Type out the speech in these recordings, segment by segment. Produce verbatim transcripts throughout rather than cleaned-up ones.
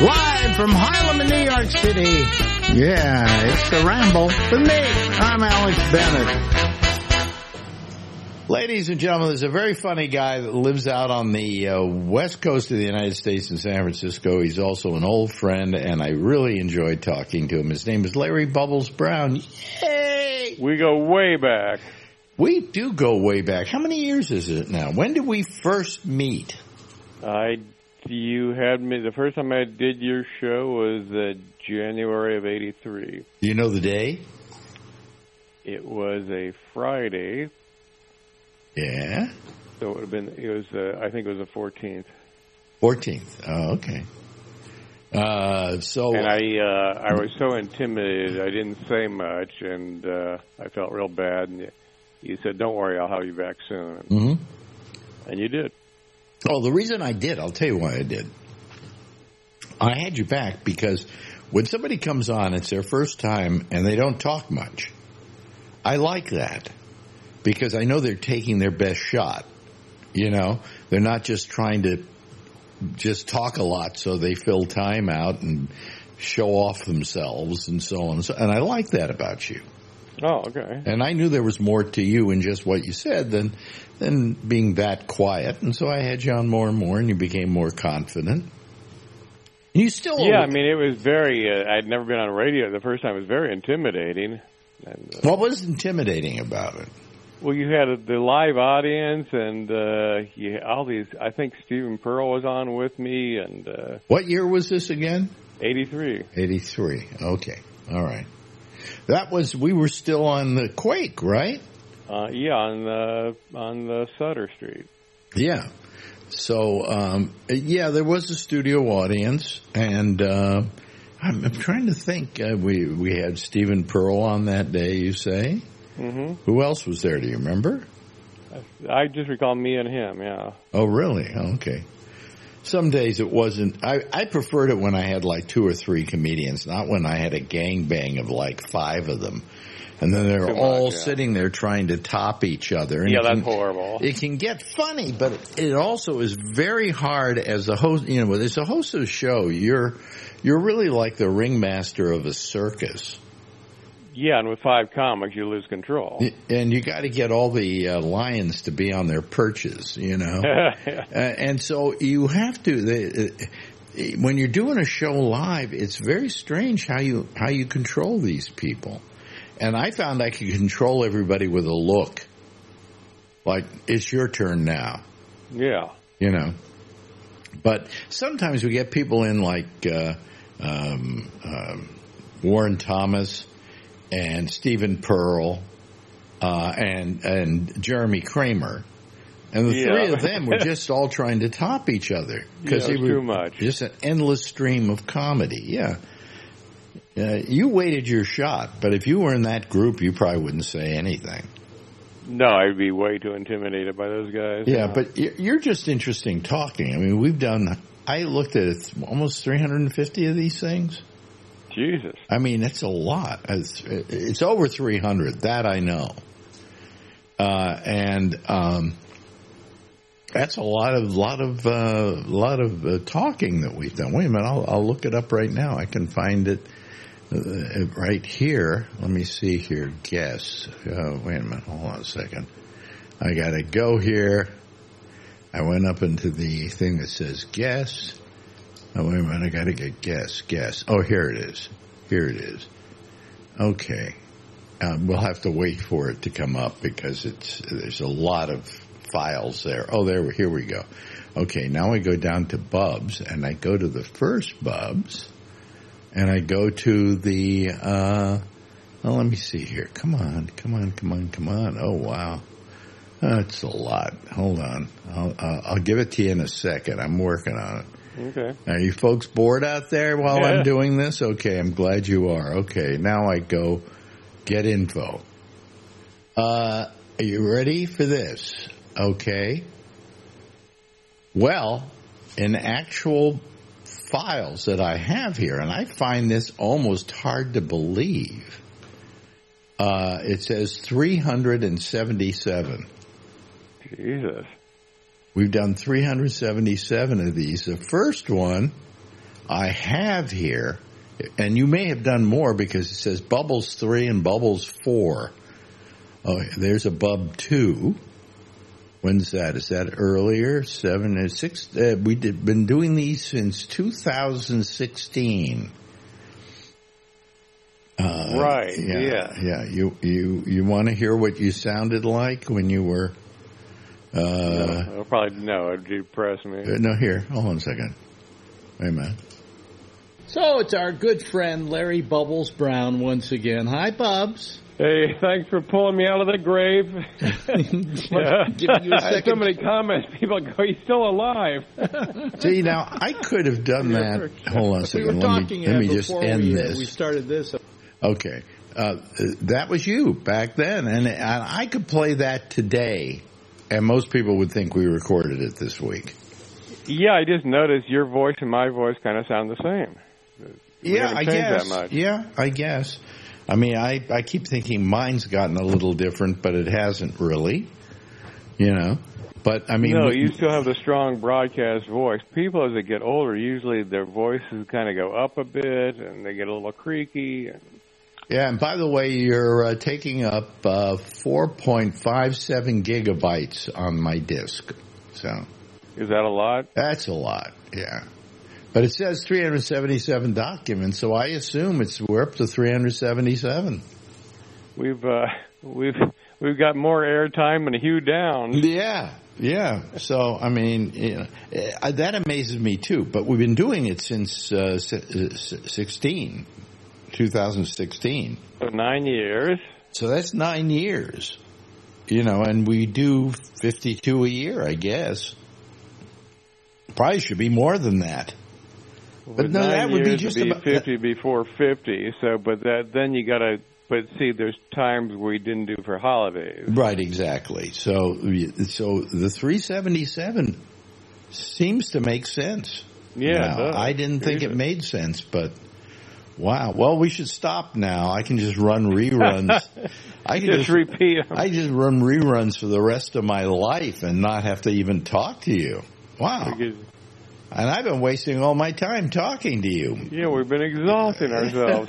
Live from Harlem in New York City. Yeah, it's The Ramble with me. I'm Alex Bennett. Ladies and gentlemen, there's a very funny guy that lives out on the uh, west coast of the United States in San Francisco. He's also an old friend, and I really enjoyed talking to him. His name is Larry Bubbles Brown. Yay! We go way back. We do go way back. How many years is it now? When did we first meet? I, you had me, the first time I did your show was uh, January of eighty-three. Do you know the day? It was a Friday. Yeah. So it would have been, it was, uh, I think it was the fourteenth. fourteenth. Oh, okay. Uh, so. And I, uh, I was so intimidated, I didn't say much, and uh, I felt real bad. And you said, "Don't worry, I'll have you back soon." Mm-hmm. And you did. Oh, the reason I did, I'll tell you why I did. I had you back because when somebody comes on, it's their first time, and they don't talk much. I like that. Because I know they're taking their best shot, you know. They're not just trying to just talk a lot so they fill time out and show off themselves and so on. And I like that about you. Oh, okay. And I knew there was more to you in just what you said than than being that quiet. And so I had you on more and more, and you became more confident. And you still... Yeah, I mean, it was very... Uh, I'd never been on radio. The first time it was very intimidating. And, uh, what was intimidating about it? Well, you had the live audience, and uh, you all these. I think Stephen Pearl was on with me, and uh, what year was this again? eighty-three. eighty-three. Okay, all right. That was we were still on the Quake, right? Uh, yeah, on the on the Sutter Street. Yeah. So um, yeah, there was a studio audience, and uh, I'm, I'm trying to think. Uh, we we had Stephen Pearl on that day. You say? Mm-hmm. Who else was there? Do you remember? I just recall me and him, yeah. Oh, really? Okay. Some days it wasn't. I, I preferred it when I had like two or three comedians, not when I had a gangbang of like five of them. And then they're Too all much, yeah. sitting there trying to top each other. And yeah, can, that's horrible. It can get funny, but it also is very hard as a host. You know, as a host of a show, you're you're really like the ringmaster of a circus. Yeah, and with five comics, you lose control. And you got to get all the uh, lions to be on their perches, you know. uh, and so you have to. They, uh, when you're doing a show live, it's very strange how you how you control these people. And I found I could control everybody with a look, like it's your turn now. Yeah, you know. But sometimes we get people in like uh, um, um, Warren Thomas. And Stephen Pearl, uh, and and Jeremy Kramer, and the yeah. three of them were just all trying to top each other because yeah, they were too much. Just an endless stream of comedy. Yeah, uh, you waited your shot, but if you were in that group, you probably wouldn't say anything. No, I'd be way too intimidated by those guys. Yeah, yeah. But you're just interesting talking. I mean, we've done. I looked at it, almost three hundred fifty of these things. Jesus. I mean, that's a lot. It's, it's over three hundred. That I know. Uh, and um, that's a lot of lot of uh, lot of uh, talking that we've done. Wait a minute, I'll, I'll look it up right now. I can find it uh, right here. Let me see here. Guess. Uh, wait a minute. Hold on a second. I got to go here. I went up into the thing that says guess. Oh, wait a minute, I gotta get guess, guess. Oh, here it is. Here it is. Okay. Um, we'll have to wait for it to come up because it's, there's a lot of files there. Oh, there, here we go. Okay, now I go down to Bubs, and I go to the first Bubs, and I go to the, uh, oh, let me see here. Come on, come on, come on, come on. Oh, wow. That's a lot. Hold on. I'll, uh, I'll give it to you in a second. I'm working on it. Okay. Are you folks bored out there while yeah. I'm doing this? Okay, I'm glad you are. Okay, now I go get info. Uh, are you ready for this? Okay. Well, in actual files that I have here, and I find this almost hard to believe, uh, it says three hundred seventy-seven. Jesus. We've done three hundred seventy-seven of these. The first one, I have here, and you may have done more because it says Bubbles three and Bubbles four. Oh, there's a Bub two. When's that? Is that earlier? Seven and six? Uh, we did been doing these since two thousand sixteen. Uh, right. Yeah. Yeah. Yeah. You you you want to hear what you sounded like when you were? Uh, no, I'll probably no. It'd depress me. No, here. Hold on a second. Wait a minute. So it's our good friend Larry Bubbles Brown once again. Hi, Bubs. Hey, thanks for pulling me out of the grave. Giving you a I had so many comments. People go, he's still alive. See, now, I could have done that. Hold on a second. We were let talking me, let me just before end we, this. we started this. Okay. Uh, that was you back then, and, and I could play that today, and most people would think we recorded it this week. Yeah, I just noticed your voice and my voice kind of sound the same. We yeah, I guess. That much. Yeah, I guess. I mean, I, I keep thinking mine's gotten a little different, but it hasn't really, you know. But, I mean... No, we, you still have the strong broadcast voice. People, as they get older, usually their voices kind of go up a bit, and they get a little creaky. And... Yeah, and by the way, you're uh, taking up uh, four point five seven gigabytes on my disk. So... Is that a lot? That's a lot, yeah. But it says three hundred seventy-seven documents, so I assume it's we're up to three hundred seventy-seven. We've uh, we've we've got more airtime and Hugh Downs. Yeah, yeah. So I mean, you know, that amazes me too. But we've been doing it since uh, sixteen, two thousand sixteen. So nine years. So that's nine years. You know, and we do fifty-two a year, I guess. Probably should be more than that. But no, that would be just be about fifty before fifty. So, but that then you got to. But see, there's times we didn't do for holidays. Right, exactly. So, so the three seventy-seven seems to make sense. Yeah, now, it does. I didn't think it made sense, but wow. Well, we should stop now. I can just run reruns. I can just, just repeat them. I just run reruns for the rest of my life and not have to even talk to you. Wow. Because, and I've been wasting all my time talking to you. Yeah, we've been exhausting ourselves.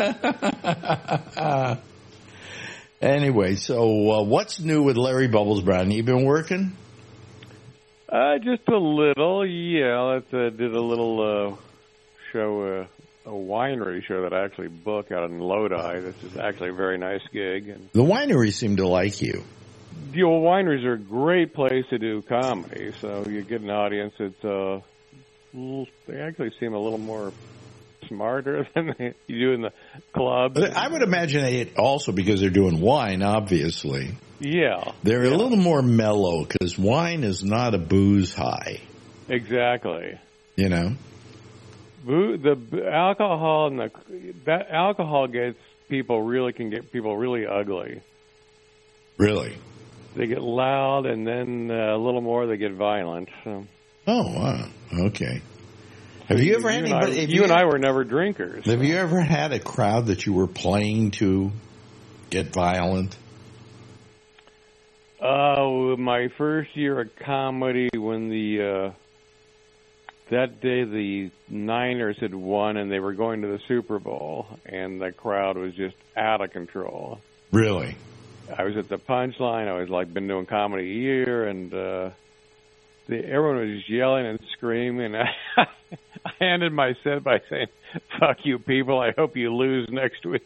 Anyway, so uh, what's new with Larry Bubbles Brown? You been working? Uh, just a little, yeah. I uh, did a little uh, show, uh, a winery show that I actually book out in Lodi. This is actually a very nice gig. And the wineries seem to like you. The old wineries are a great place to do comedy, so you get an audience that's, uh, little, they actually seem a little more smarter than they, you do in the club. But I would imagine it also because they're doing wine, obviously. Yeah. They're yeah. a little more mellow because wine is not a booze high. Exactly. You know? Boo, the alcohol and the, that alcohol gets people really, can get people really ugly. Really? They get loud, and then uh, a little more, they get violent. So. Oh, wow. Okay. Have you ever had you anybody... And I, you, you and I were never drinkers. Have so. you ever had a crowd that you were playing to get violent? Uh, my first year of comedy, when the... Uh, that day the Niners had won, and they were going to the Super Bowl, and the crowd was just out of control. Really? I was at the Punchline. I was like been doing comedy a year, and uh, the, everyone was just yelling and screaming. I, I ended my set by saying, "Fuck you, people! I hope you lose next week."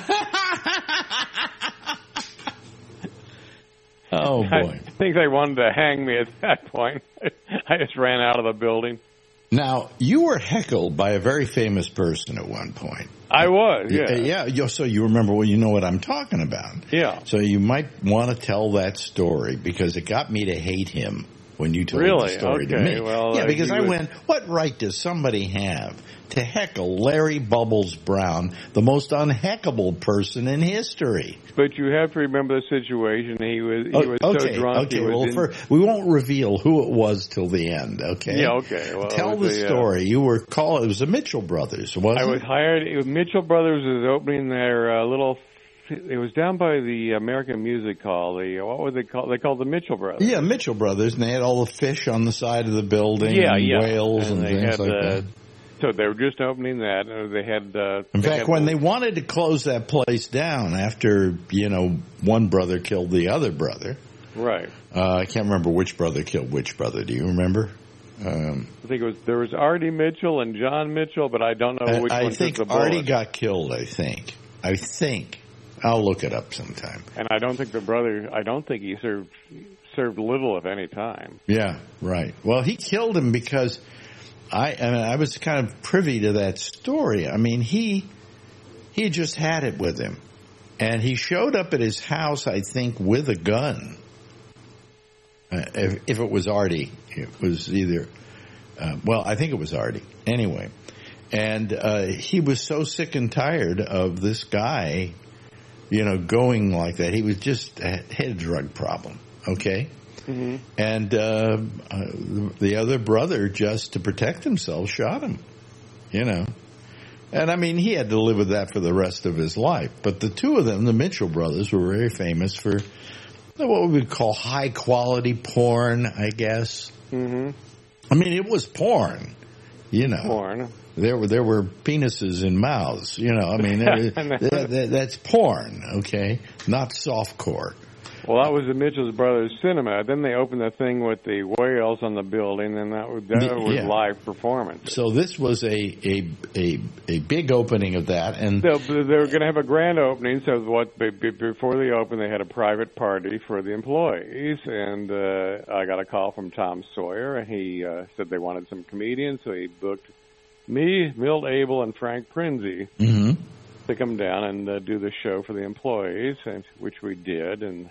Oh boy! I think they wanted to hang me at that point. I just ran out of the building. Now, you were heckled by a very famous person at one point. I was, yeah. Yeah, yeah. So you remember, well, you know what I'm talking about. Yeah. So you might want to tell that story because it got me to hate him when you told really? the story okay. to me. Well, yeah, uh, because I was... went, what right does somebody have to heckle Larry Bubbles Brown, the most unheckable person in history? But you have to remember the situation. He was he was oh, okay, so drunk. Okay, he was well, in... for, we won't reveal who it was till the end. Okay. Yeah. Okay. Well, tell the a, story. Uh, You were called. It was the Mitchell Brothers, wasn't it? I was hired. It was Mitchell Brothers was opening their uh, little. It was down by the American Music Hall. The what would they call? They called the Mitchell Brothers. Yeah, Mitchell Brothers, and they had all the fish on the side of the building. Yeah, and yeah. Whales and, and they things had, like uh, that. So they were just opening that. Uh, they had. Uh, In they fact, had when the, they wanted to close that place down after, you know, one brother killed the other brother. Right. Uh, I can't remember which brother killed which brother. Do you remember? Um, I think it was there was Artie Mitchell and John Mitchell, but I don't know which I, I one think took the bullet. Artie got killed. I think. I think. I'll look it up sometime. And I don't think the brother. I don't think he served served little, if any, time. Yeah. Right. Well, he killed him because I. I, mean, I was kind of privy to that story. I mean, he he just had it with him, and he showed up at his house, I think, with a gun. Uh, if, if it was Artie, it was either, uh, well, I think it was Artie. Anyway, and uh, he was so sick and tired of this guy, you know, going like that. He was just had a drug problem, okay? Mm-hmm. And uh, uh, the other brother, just to protect himself, shot him, you know. And, I mean, he had to live with that for the rest of his life. But the two of them, the Mitchell brothers, were very famous for what we would call high-quality porn, I guess. Mm-hmm. I mean, it was porn, you know. Porn. There were there were penises in mouths, you know. I mean, that, that, that's porn, okay, not softcore. Well, that was the Mitchell's Brothers Cinema. Then they opened the thing with the whales on the building, and that was, that was yeah. live performance. So this was a a a, a big opening of that, and So they were going to have a grand opening. So what? Before they opened, they had a private party for the employees, and uh, I got a call from Tom Sawyer, and he uh, said they wanted some comedians, so he booked me, Milt Abel, and Frank Prinzi mm-hmm. to come down and uh, do the show for the employees, and, which we did, and.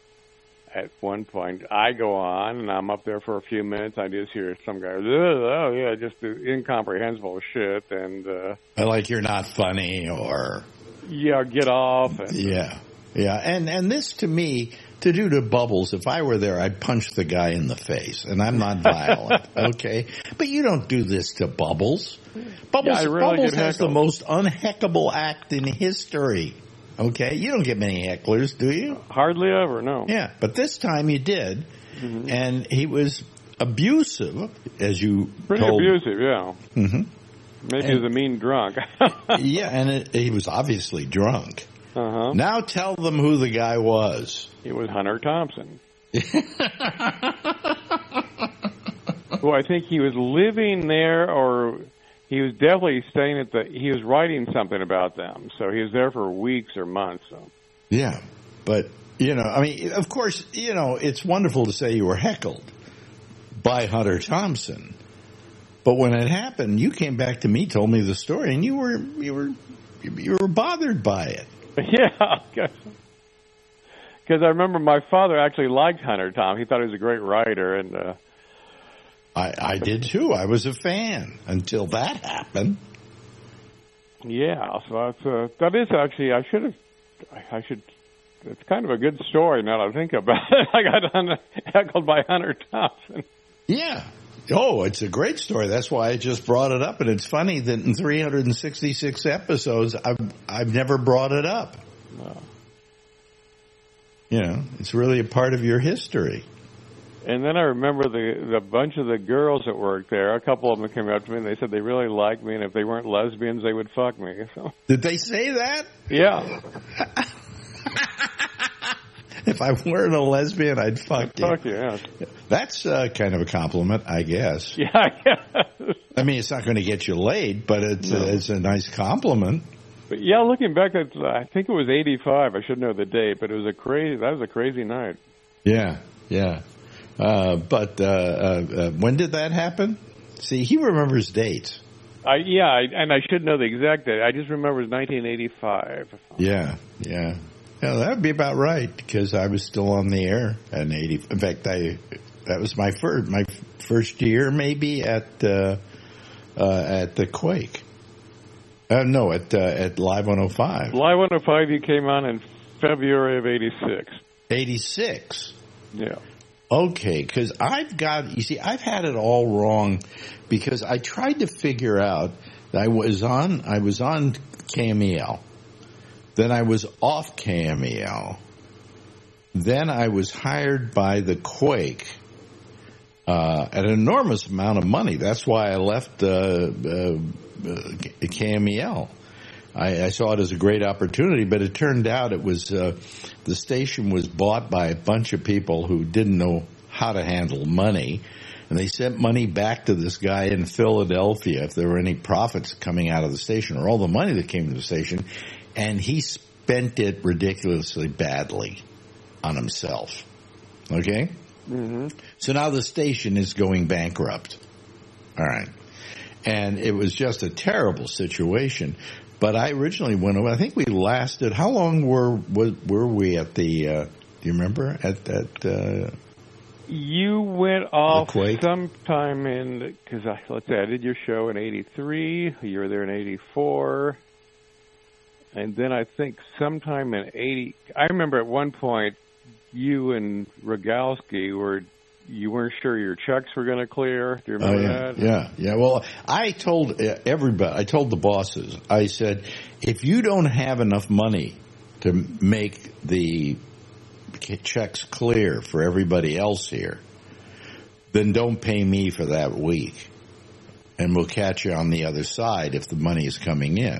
At one point, I go on, and I'm up there for a few minutes. I just hear some guy, oh, yeah, just the incomprehensible shit. And, uh, like you're not funny or... Yeah, get off. And, yeah, yeah. And, and this, to me, to do to Bubbles, if I were there, I'd punch the guy in the face. And I'm not violent, okay? But you don't do this to Bubbles. Bubbles, yeah, really Bubbles has the most unheckable act in history. Okay, you don't get many hecklers, do you? Hardly ever, no. Yeah, but this time you did, mm-hmm. and he was abusive, as you Pretty told. abusive, yeah. Mm-hmm. Maybe and, he was a mean drunk. yeah, and it, he was obviously drunk. Uh-huh. Now tell them who the guy was. It was Hunter Thompson. Well, I think he was living there, or... He was definitely staying at the, he was writing something about them, so he was there for weeks or months. So. Yeah, but, you know, I mean, of course, you know, it's wonderful to say you were heckled by Hunter Thompson, but when it happened, you came back to me, told me the story, and you were, you were, you were bothered by it. Yeah, because I remember my father actually liked Hunter Thompson. He thought he was a great writer, and... Uh, I, I did too. I was a fan until that happened. Yeah, so that's, uh, that is actually, I should have, I should, it's kind of a good story now that I think about it. I got heckled by Hunter Thompson. Yeah. Oh, it's a great story. That's why I just brought it up. And it's funny that in three hundred sixty-six episodes, I've, I've never brought it up. No. You know, it's really a part of your history. And then I remember the the bunch of the girls that worked there. A couple of them came up to me and they said they really liked me, and if they weren't lesbians, they would fuck me. So. Did they say that? Yeah. If I weren't a lesbian, I'd fuck I'd you. Fuck you, yeah. That's uh, kind of a compliment, I guess. Yeah, yeah. I mean, it's not going to get you laid, but it's no. a, it's a nice compliment. But yeah, looking back, at, I think it was eighty-five. I should know the date, but it was a crazy. That was a crazy night. Yeah, yeah. Uh, but uh, uh, uh, when did that happen? See, he remembers dates. I, yeah, I, and I should know the exact date. I just remember it was nineteen eighty-five. Yeah, yeah. Yeah, that would be about right, because I was still on the air in eighty. In fact, I that was my first my first year maybe at uh, uh, at the Quake. Uh, no, at uh, at Live one oh five. Live one oh five, you came on in February of eighty-six. eighty-six? Yeah. Okay, because I've got, you see, I've had it all wrong, because I tried to figure out that I was on, I was on K M E L, then I was off K M E L, then I was hired by the Quake, uh, an enormous amount of money. That's why I left uh, uh, K M E L. I, I saw it as a great opportunity, but it turned out it was uh, the station was bought by a bunch of people who didn't know how to handle money, and they sent money back to this guy in Philadelphia if there were any profits coming out of the station or all the money that came to the station, and he spent it ridiculously badly on himself. Okay? Mm-hmm. So now the station is going bankrupt. All right. And it was just a terrible situation. But I originally went over. I think we lasted. How long were were, were we at the? Uh, do you remember at that? Uh, you went off Quake? sometime in because let's say I did your show in eighty-three. You were there in eighty-four, and then I think sometime in eighty. I remember at one point you and Rogalski were. You weren't sure your checks were going to clear. Do you remember oh, yeah, that? Yeah, yeah. Well, I told everybody, I told the bosses, I said, if you don't have enough money to make the checks clear for everybody else here, then don't pay me for that week. And we'll catch you on the other side if the money is coming in.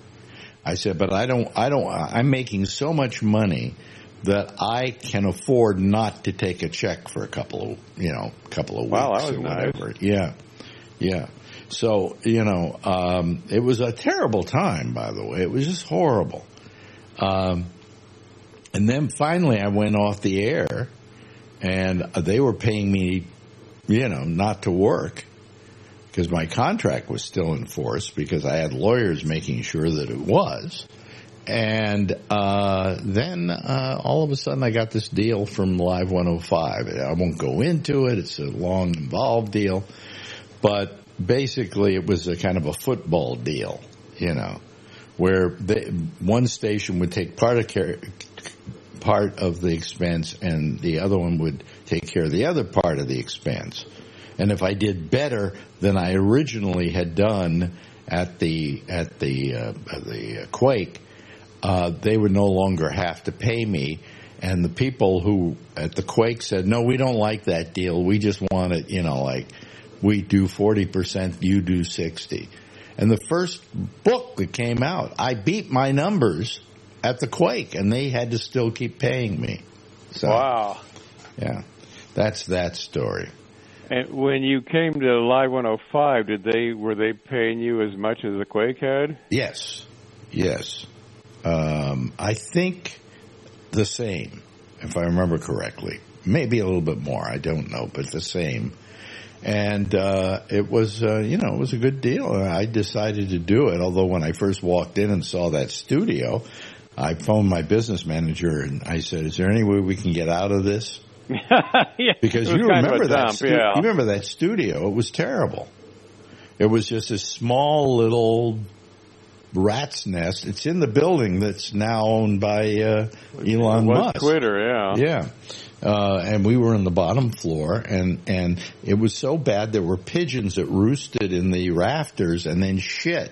I said, but I don't, I don't, I'm making so much money that I can afford not to take a check for a couple of, you know, couple of weeks wow, that was or whatever. Nice. Yeah, yeah. So, you know, um, it was a terrible time, by the way. It was just horrible. Um, and then finally I went off the air, and they were paying me, you know, not to work because my contract was still in force because I had lawyers making sure that it was. And uh, then uh, all of a sudden I got this deal from Live one oh five. I won't go into it. It's a long, involved deal. But basically it was a kind of a football deal, you know, where they, one station would take part of care, part of the expense and the other one would take care of the other part of the expense. And if I did better than I originally had done at the at the uh, the Quake, Uh, they would no longer have to pay me. And the people who at the Quake said, no, we don't like that deal. We just want it, you know, like we do forty percent, you do sixty. And the first book that came out, I beat my numbers at the Quake, and they had to still keep paying me. So, wow. Yeah, that's that story. And when you came to Live one oh five, did they were they paying you as much as the Quake had? Yes, yes. Um, I think the same, if I remember correctly. Maybe a little bit more, I don't know, but the same. And uh, it was, uh, you know, it was a good deal. I decided to do it, although when I first walked in and saw that studio, I phoned my business manager and I said, is there any way we can get out of this? Yeah, because you remember that dump, stu- yeah. you remember that studio. It was terrible. It was just a small little rat's nest. It's in the building that's now owned by uh, Elon Musk. Twitter, yeah. Yeah. Uh, and we were on the bottom floor, and, and it was so bad there were pigeons that roosted in the rafters and then shit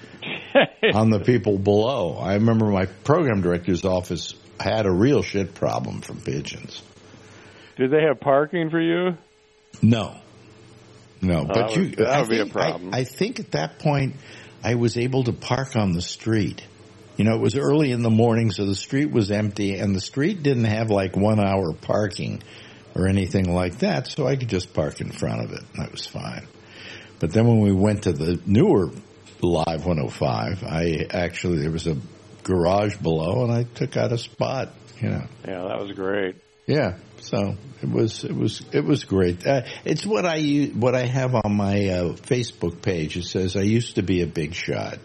on the people below. I remember my program director's office had a real shit problem from pigeons. Did they have parking for you? No. No. Oh, but that you, would, that I would be a think, problem. I, I think at that point I was able to park on the street. You know, it was early in the morning, so the street was empty, and the street didn't have like one hour parking or anything like that, so I could just park in front of it, and that was fine. But then when we went to the newer Live one oh five, I actually, there was a garage below, and I took out a spot, you know. Yeah, that was great. Yeah, so it was it was it was great. Uh, it's what I use, what I have on my uh, Facebook page. It says I used to be a big shot.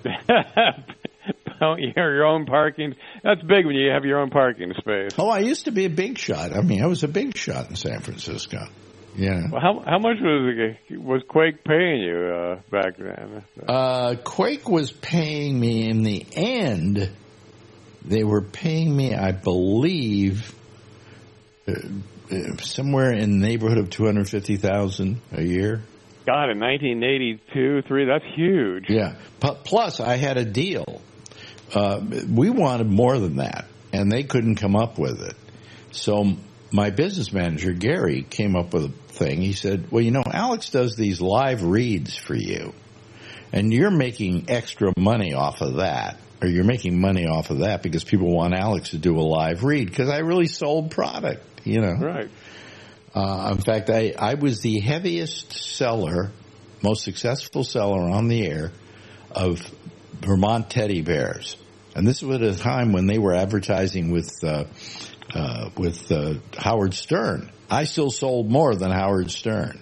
Your own parking. That's big when you have your own parking space. Oh, I used to be a big shot. I mean, I was a big shot in San Francisco. Yeah. Well, how how much was was Quake paying you uh, back then? Uh, Quake was paying me in the end. They were paying me, I believe, uh, somewhere in the neighborhood of two hundred fifty thousand a year. God, in nineteen eighty-two, three, that's huge. Yeah. P- plus, I had a deal. Uh, we wanted more than that, and they couldn't come up with it. So my business manager, Gary, came up with a thing. He said, well, you know, Alex does these live reads for you, and you're making extra money off of that, or you're making money off of that because people want Alex to do a live read because I really sold product, you know. Right. Uh, in fact, I, I was the heaviest seller, most successful seller on the air of Vermont teddy bears. And this was at a time when they were advertising with uh, uh, with uh, Howard Stern. I still sold more than Howard Stern.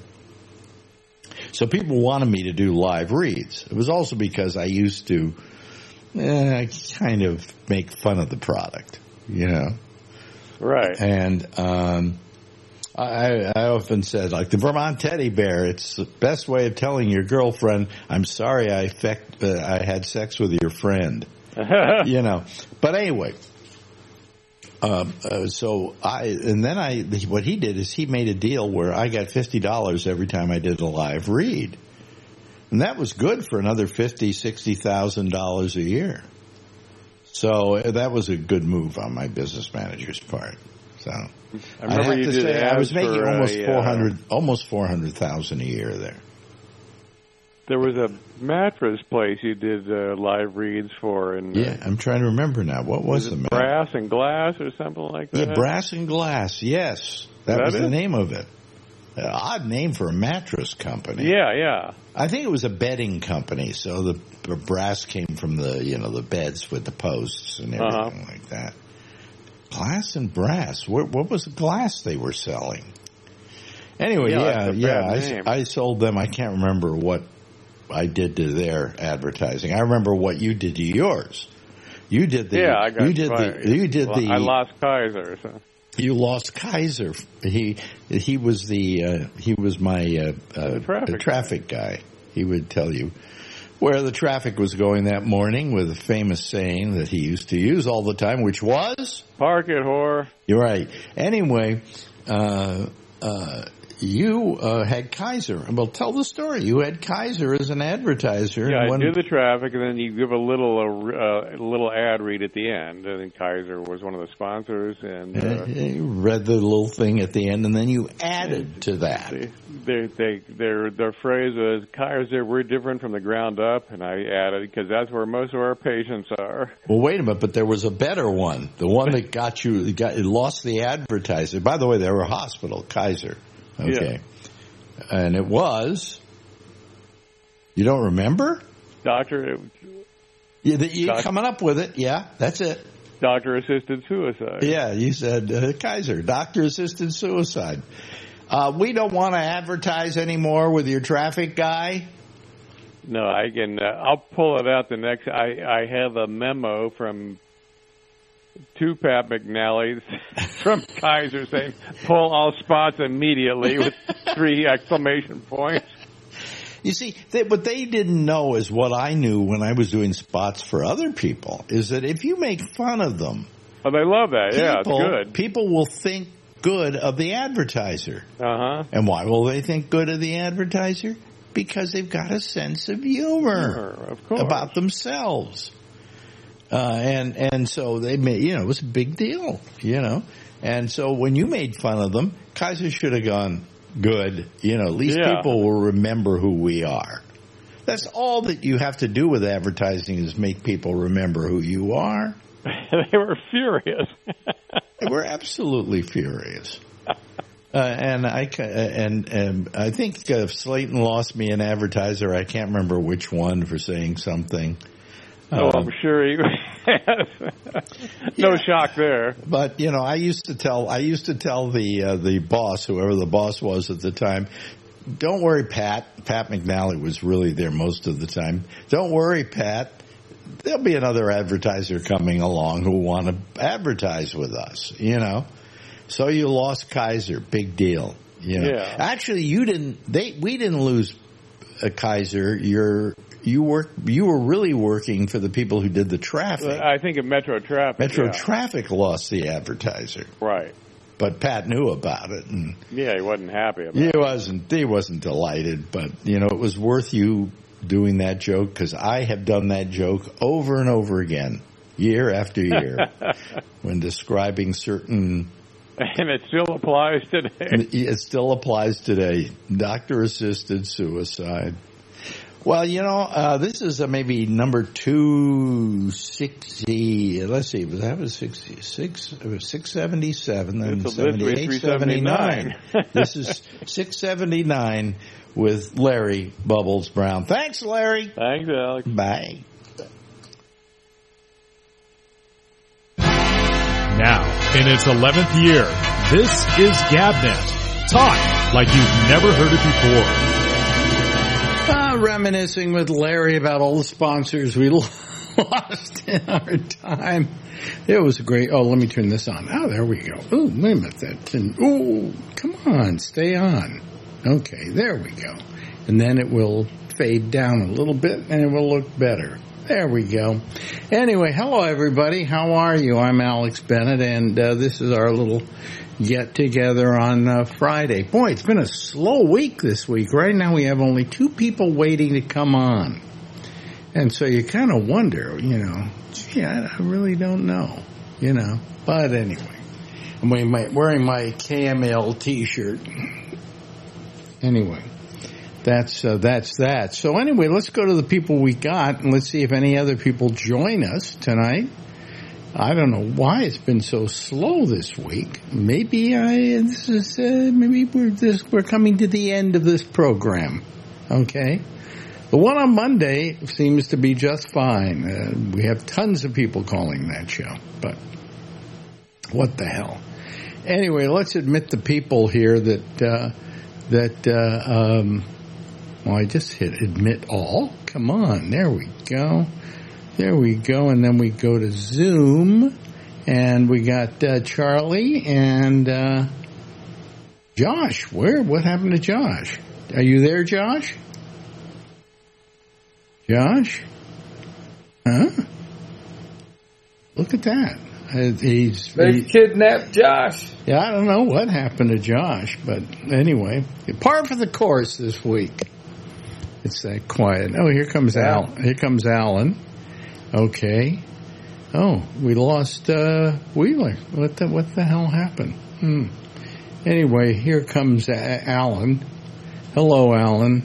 So people wanted me to do live reads. It was also because I used to eh, kind of make fun of the product, you know. Right. And um, I, I often said, like, the Vermont teddy bear, it's the best way of telling your girlfriend, I'm sorry I, feck, uh, I had sex with your friend. You know, but anyway, um, uh, so I, and then I, what he did is he made a deal where I got fifty dollars every time I did a live read. And that was good for another fifty, sixty thousand dollars a year. So uh, that was a good move on my business manager's part. So I remember I have you to did say, I was ads making for, almost uh, four hundred, almost four hundred thousand a year there. There was a mattress place you did uh, live reads for, and uh, Yeah, I'm trying to remember now. What was, was the it ma- Brass and Glass or something like that? Yeah, Brass and Glass. Yes, that, that was it? the name of it. Uh, odd name for a mattress company. Yeah, yeah. I think it was a bedding company, so the, the brass came from the you know the beds with the posts and everything Uh-huh. like that. Glass and Brass. What, what was the glass they were selling? Anyway, Yeah, yeah, that's a yeah. bad I, name. I sold them. I can't remember what I did to their advertising. I remember what you did to yours. You did the. Yeah, I got you did fired. the. You did Well, the. I lost Kaiser. So. You lost Kaiser. He he was the uh, he was my uh, uh, traffic, traffic guy. He would tell you where the traffic was going that morning with a famous saying that he used to use all the time, which was Park it, whore. you're right. Anyway, uh, uh, you uh, had Kaiser. Well, tell the story. You had Kaiser as an advertiser. Yeah, I When- do the traffic, and then you give a little uh, a little ad read at the end. I think Kaiser was one of the sponsors, and uh, you read the little thing at the end, and then you added to that. they, they, they, their their phrase was Kaiser, we're different from the ground up, and I added because that's where most of our patients are. Well, wait a minute, but there was a better one. The one that got you, got, it lost the advertiser. By the way, they were a hospital, Kaiser. Okay. Yeah. And it was, you don't remember? Doctor, You, you're Doc- coming up with it. Yeah, that's it. doctor assisted suicide. Yeah, you said uh, Kaiser, doctor-assisted suicide. Uh, we don't want to advertise anymore with your traffic guy. No, I can. Uh, I'll pull it out the next. I I have a memo from two Pat McNally's from Kaiser saying, pull all spots immediately with three exclamation points. You see, they, what they didn't know is what I knew when I was doing spots for other people, is that if you make fun of them, Oh, they love that. people, Yeah, it's good. people will think good of the advertiser. Uh-huh. And why will they think good of the advertiser? Because they've got a sense of humor Sure, of course. about themselves. Uh, and, and so they made, you know, it was a big deal, you know. And so when you made fun of them, Kaiser should have gone, good, you know, at least Yeah. people will remember who we are. That's all that you have to do with advertising is make people remember who you are. They were furious. They were absolutely furious. Uh, and I ca- and, and I think uh, Slayton lost me an advertiser. I can't remember which one for saying something. Oh, Um, I'm sure he has. No Yeah. shock there. But you know, I used to tell I used to tell the uh, the boss, whoever the boss was at the time, don't worry, Pat. Pat McNally was really there most of the time. Don't worry, Pat. There'll be another advertiser coming along who want to advertise with us. You know, so you lost Kaiser, big deal. You know, Yeah. actually, you didn't. They we didn't lose a Kaiser. You're you work. You were really working for the people who did the traffic. I think of Metro Traffic. Metro yeah. Traffic lost the advertiser, Right. but Pat knew about it, and Yeah, he wasn't happy about he it. wasn't he wasn't delighted. But you know, it was worth you doing that joke because I have done that joke over and over again, year after year, when describing certain And it still applies today. It still applies today. Doctor-assisted suicide. Well, you know, uh, this is uh, maybe number two sixty. Let's see, that was sixty-six, it was six seventy-seven, then seventy-eight, seventy-nine. This is six seventy-nine with Larry Bubbles Brown. Thanks, Larry. Thanks, Alex. Bye. Now, in its eleventh year, this is GabNet. Talk like you've never heard it before. Uh, reminiscing with Larry about all the sponsors we lost in our time. It was great. Oh, let me turn this on. Oh, there we go. Oh, wait a minute. That oh, come on. Stay on. Okay, there we go. And then it will fade down a little bit and it will look better. There we go. Anyway, hello, everybody. How are you? I'm Alex Bennett, and uh, this is our little get-together on uh, Friday. Boy, it's been a slow week this week. Right now we have only two people waiting to come on. And so you kind of wonder, you know, gee, I, I really don't know, you know. But anyway, I'm wearing my, wearing my K M L T-shirt. Anyway. That's uh, that's that. So anyway, let's go to the people we got, and let's see if any other people join us tonight. I don't know why it's been so slow this week. Maybe I this is uh, maybe we're this, we're coming to the end of this program. Okay, the one on Monday seems to be just fine. Uh, we have tons of people calling that show, but what the hell? Anyway, let's admit the people here that uh, that. Uh, um, Well, I just hit admit all. Come on. There we go. There we go. And then we go to Zoom. And we got uh, Charlie and uh, Josh. Where? What happened to Josh? Are you there, Josh? Josh? Huh? Look at that. Uh, he's, they he, kidnapped Josh. Yeah, I don't know what happened to Josh. But anyway, par for the course this week. It's that quiet. Oh, here comes yeah. Al. Here comes Alan. Okay. Oh, we lost uh, Wheeler. What the what the hell happened? Hmm. Anyway, here comes a- Alan. Hello, Alan.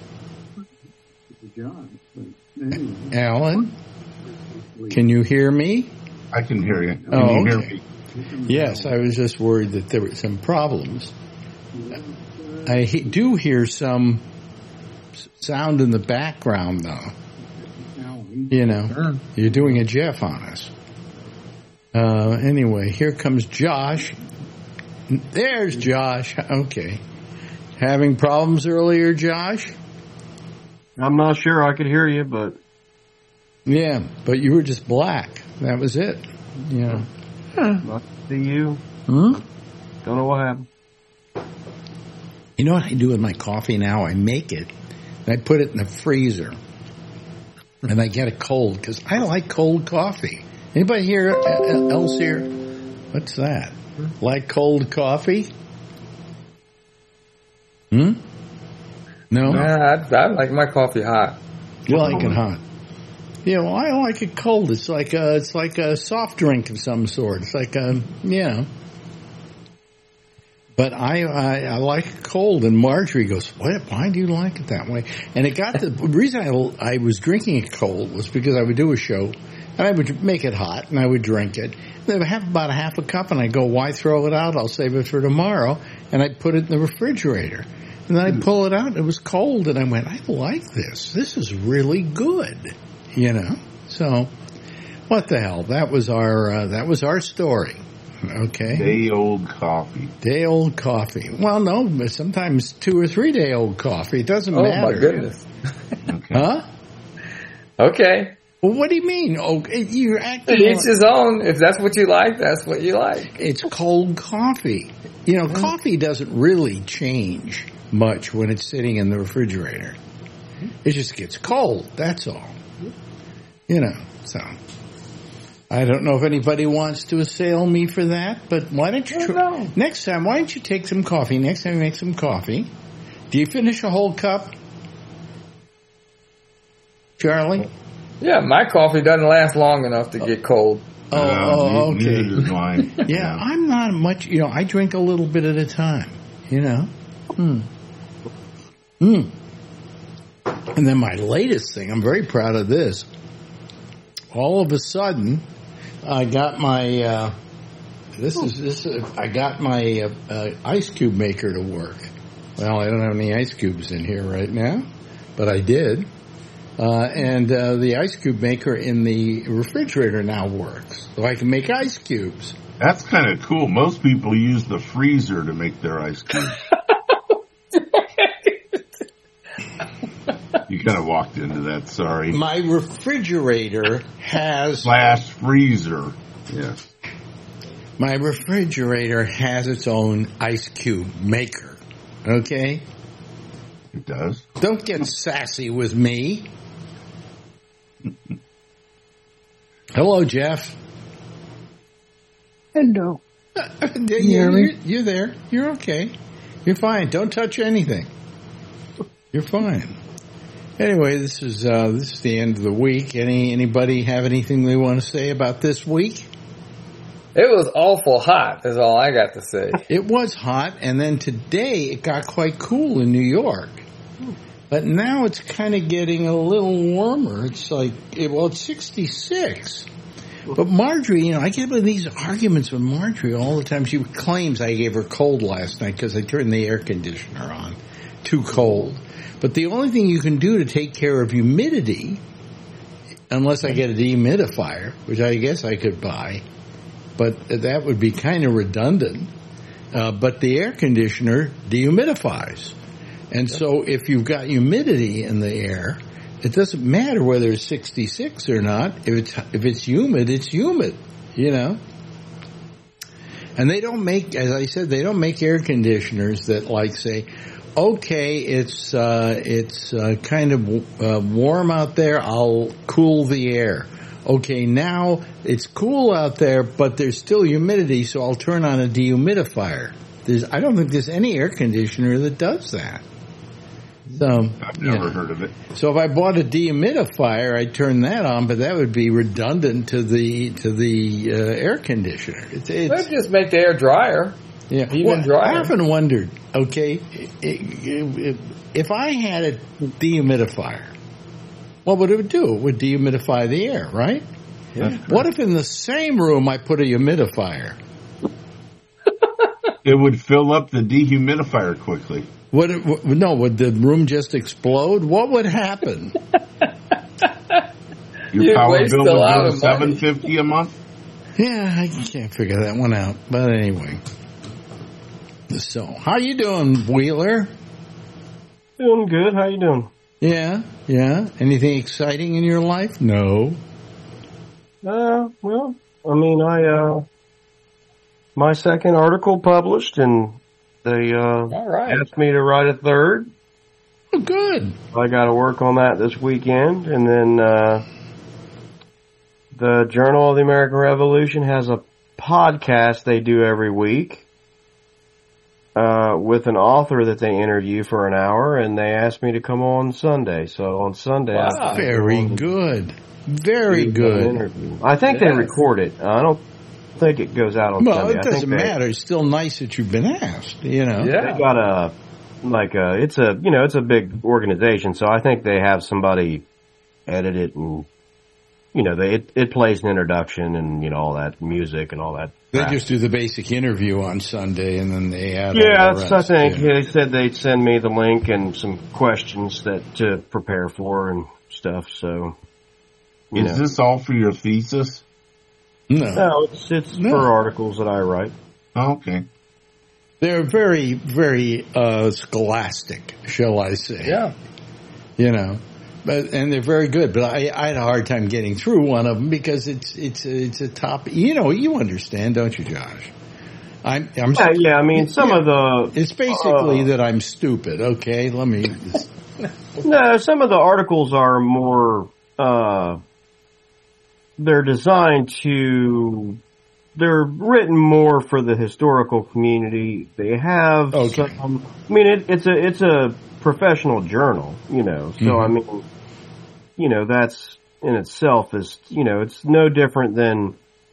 Alan, can you hear me? I can hear you. Can oh, you okay. hear me? Yes, I was just worried that there were some problems. I he- do hear some sound in the background, though. You know, sure. You're doing a Jeff on us. Uh, anyway, here comes Josh. There's Josh. Okay. Having problems earlier, Josh? I'm not sure I could hear you, but... Yeah, but you were just black. That was it. You know. Huh. I see you. Hmm? Don't know what happened. You know what I do with my coffee now? I make it. I put it in the freezer, and I get it cold because I like cold coffee. Anybody here else here? What's that? Like cold coffee? Hmm? No. Yeah, I, I like my coffee hot. You like it hot? Yeah, well, I like it cold. It's like a, it's like a soft drink of some sort. It's like a, you know. But I, I, I like it cold, and Marjorie goes, "What? Why do you like it that way?" And it got the, the reason I, I was drinking it cold was because I would do a show, and I would make it hot, and I would drink it. And I would have about a half a cup, and I go, "Why throw it out? I'll save it for tomorrow." And I'd put it in the refrigerator, and then I'd pull it out. And it was cold, and I went, "I like this. This is really good," you know. So, what the hell? That was our uh, that was our story. Okay. Day old coffee. Day old coffee. Well, no, sometimes two or three day old coffee. It doesn't oh, matter. Oh, my goodness. Okay. Huh? Okay. Well, what do you mean? Oh, you're acting Each like, his own. If that's what you like, that's what you like. It's cold coffee. You know, coffee doesn't really change much when it's sitting in the refrigerator. It just gets cold. That's all. You know, so... I don't know if anybody wants to assail me for that, but why don't you try, next time, why don't you take some coffee? Next time you make some coffee. Do you finish a whole cup? Charlie? Yeah, my coffee doesn't last long enough to get cold. Oh, Uh, oh okay. neither does mine. Yeah, I'm not not much, you know, I drink a little bit at a time, you know. Hmm. Hmm. And then my latest thing, I'm very proud of this. All of a sudden, I got my, uh, this is, this is, I got my uh, uh, ice cube maker to work. Well, I don't have any ice cubes in here right now, but I did. Uh, and uh, the ice cube maker in the refrigerator now works. So I can make ice cubes. That's kind of cool. Most people use the freezer to make their ice cubes. You kind of walked into that, sorry. My refrigerator has... Slash freezer. Yes. My refrigerator has its own ice cube maker. Okay? It does. Don't get sassy with me. Hello, Jeff. Hello. you you're, you're there. You're okay. You're fine. Don't touch anything. You're fine. Anyway, this is uh, this is the end of the week. Any anybody have anything they want to say about this week? It was awful hot, is all I got to say. It was hot, and then today it got quite cool in New York. But now it's kind of getting a little warmer. It's like, it, well, it's sixty-six. But Marjorie, you know, I get into these arguments with Marjorie all the time. She claims I gave her cold last night because I turned the air conditioner on. Too cold. But the only thing you can do to take care of humidity, unless I get a dehumidifier, which I guess I could buy, but that would be kind of redundant. Uh, but the air conditioner dehumidifies. And so if you've got humidity in the air, it doesn't matter whether it's sixty-six or not. If it's if it's humid, it's humid, you know. And they don't make, as I said, they don't make air conditioners that like say, okay, it's uh, it's uh, kind of uh, warm out there, I'll cool the air. Okay, now it's cool out there, but there's still humidity, so I'll turn on a dehumidifier. There's, I don't think there's any air conditioner that does that. So, I've never know. heard of it. So if I bought a dehumidifier, I'd turn that on, but that would be redundant to the to the uh, air conditioner. It's, it's, Let's just make the air drier. Yeah, Even well, drier. I often wondered, okay, if, if I had a dehumidifier, what would it do? It would dehumidify the air, right? Yeah. What if in the same room I put a humidifier? It would fill up the dehumidifier quickly. Would it, no, would the room just explode? What would happen? Your You'd power waste bill a would lot go to of money. seven fifty a month. Yeah, I can't figure that one out. But anyway. So, how you doing, Wheeler? Doing good. How you doing? Yeah, yeah. Anything exciting in your life? No. Uh, well, I mean, I, uh, my second article published and they, uh, All right. asked me to write a third. Oh, good. I got to work on that this weekend. And then, uh, the Journal of the American Revolution has a podcast they do every week, uh, with an author that they interview for an hour, and they asked me to come on Sunday. So on Sunday, Wow. I Very good. Very do an good. interview. I think Yes. they record it. I don't think it goes out on Well, Sunday. it I think doesn't they- matter. It's still nice that you've been asked, you know. Yeah. They got a, like a, it's a, you know, it's a big organization, so I think they have somebody edit it and, you know, they, it, it plays an introduction and, you know, all that music and all that. They crap. just do the basic interview on Sunday, and then they add Yeah, all the that's, I rest. think. Yeah. They said they'd send me the link and some questions that to prepare for and stuff, so, you Is know. this all for your thesis? No. No, it's, it's No. for articles that I write. Oh, okay. They're very, very uh, scholastic, shall I say. Yeah. You know. But, and they're very good, but I, I had a hard time getting through one of them because it's it's it's a top. You know, you understand, don't you, Josh? I'm. I'm Yeah, yeah, I mean, some of the... It's basically uh, that I'm stupid. Okay, let me. No, some of the articles are more, uh, they're designed to, they're written more for the historical community. They have Okay. some, I mean, it, it's a, it's a professional journal, you know, so Mhm. I mean, you know, that's in itself is, you know, it's no different than,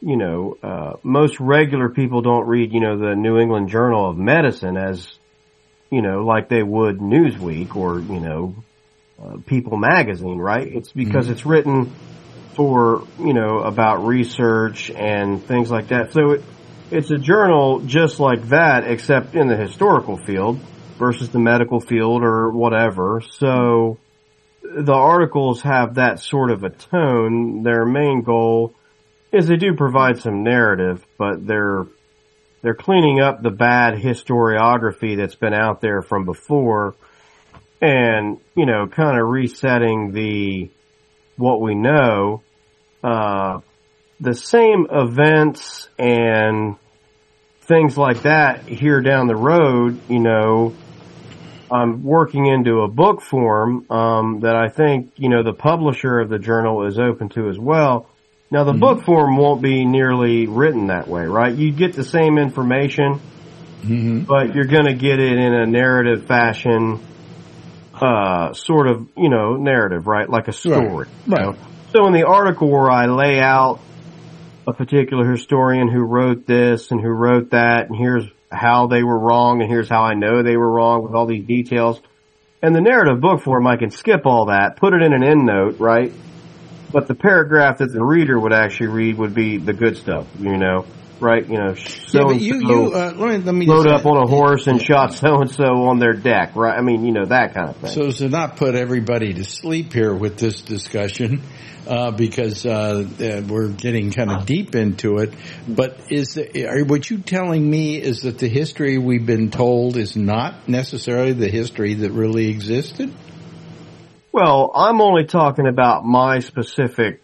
you know, uh, most regular people don't read, you know, the New England Journal of Medicine as, you know, like they would Newsweek or, you know, uh, People magazine, right? It's because mm-hmm. it's written for, you know, about research and things like that. So it, it's a journal just like that, except in the historical field versus the medical field or whatever. So the articles have that sort of a tone. Their main goal is they do provide some narrative, but they're they're cleaning up the bad historiography that's been out there from before and, you know, kind of resetting the what we know. Uh, the same events and things like that here down the road, you know, I'm working into a book form, um, that I think, you know, the publisher of the journal is open to as well. Now the mm-hmm. book form won't be nearly written that way, right? You get the same information, mm-hmm. but you're gonna get it in a narrative fashion, uh, sort of, you know, narrative, right? Like a story. Right. You Right. know? So in the article where I lay out a particular historian who wrote this and who wrote that, and here's how they were wrong, and here's how I know they were wrong with all these details. And the narrative book form, I can skip all that, put it in an endnote, right? But the paragraph that the reader would actually read would be the good stuff, you know, right? You know, so yeah, but you, you, uh, let me, let me rode just up say, on a horse and shot so-and-so on their deck, right? I mean, you know, that kind of thing. So as to not put everybody to sleep here with this discussion, uh, because, uh, uh, we're getting kind of deep into it, but is the, are, what you telling me is that the history we've been told is not necessarily the history that really existed? Well, I'm only talking about my specific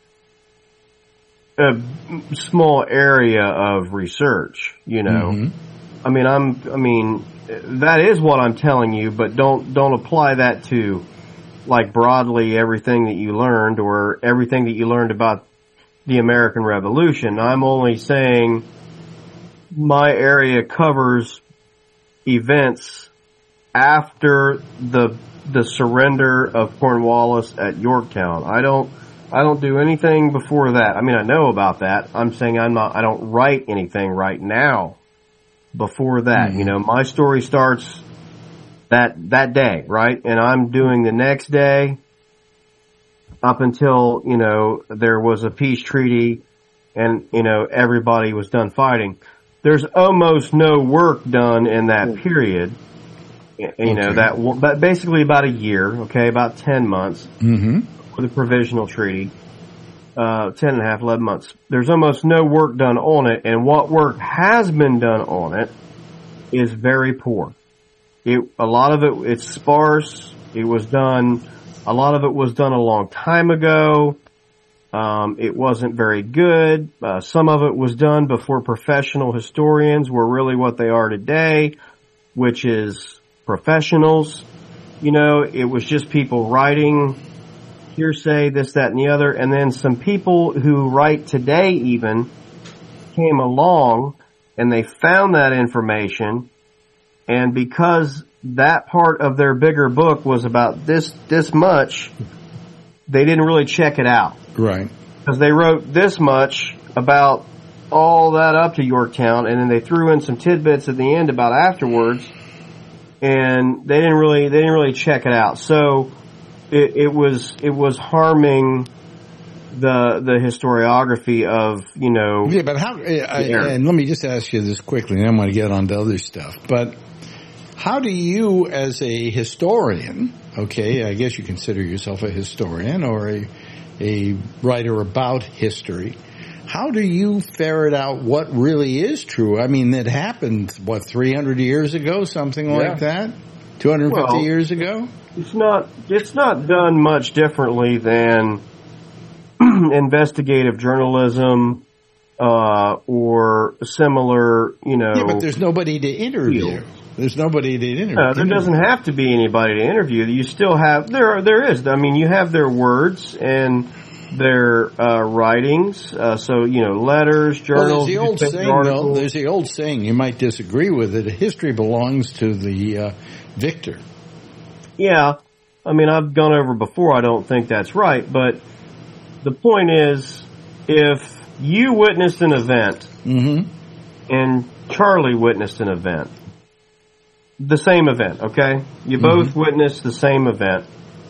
uh, small area of research, you know. Mm-hmm. I mean, I'm, I mean, that is what I'm telling you, but don't, don't apply that to, like, broadly everything that you learned or everything that you learned about the American Revolution. I'm only saying my area covers events after the the surrender of Cornwallis at Yorktown. I don't, I don't do anything before that. I mean, I know about that. I'm saying I'm not, I don't write anything right now before that. Mm-hmm. You know, my story starts that, that day, right? And I'm doing the next day up until, you know, there was a peace treaty and, you know, everybody was done fighting. There's almost no work done in that period. You okay. know, that, but basically about a year, okay, about ten months mm-hmm. for the provisional treaty, uh, ten and a half, eleven months. There's almost no work done on it, and what work has been done on it is very poor. It, a lot of it, it's sparse. It was done, a lot of it was done a long time ago. Um, it wasn't very good. Uh, some of it was done before professional historians were really what they are today, which is professionals. You know, it was just people writing hearsay, this, that, and the other, and then some people who write today even came along and they found that information, and because that part of their bigger book was about this, this much, they didn't really check it out. Right. Because they wrote this much about all that up to Yorktown, and then they threw in some tidbits at the end about afterwards, and they didn't really, they didn't really check it out. So it, it was, it was harming the, the historiography of, you know. Yeah, but how, I, and let me just ask you this quickly, and I'm going to get on to other stuff, but how do you as a historian, okay, I guess you consider yourself a historian or a, a writer about history, how do you ferret out what really is true? I mean, it happened, what, three hundred years ago, something yeah. like that? two hundred fifty well, years ago? It's not, it's not done much differently than investigative journalism, uh, or similar, you know. Yeah, but there's nobody to interview. Field. There's nobody to interview. No, there doesn't have to be anybody to interview. You still have, there are, there is, I mean, you have their words and their uh, writings, uh, so, you know, letters, journals. Well, there's the old saying, though, there's the old saying, you might disagree with it, history belongs to the uh, victor. Yeah, I mean, I've gone over before, I don't think that's right, but the point is, if you witnessed an event, Mm-hmm. and Charlie witnessed an event. The same event, okay? You both Mm-hmm. witnessed the same event,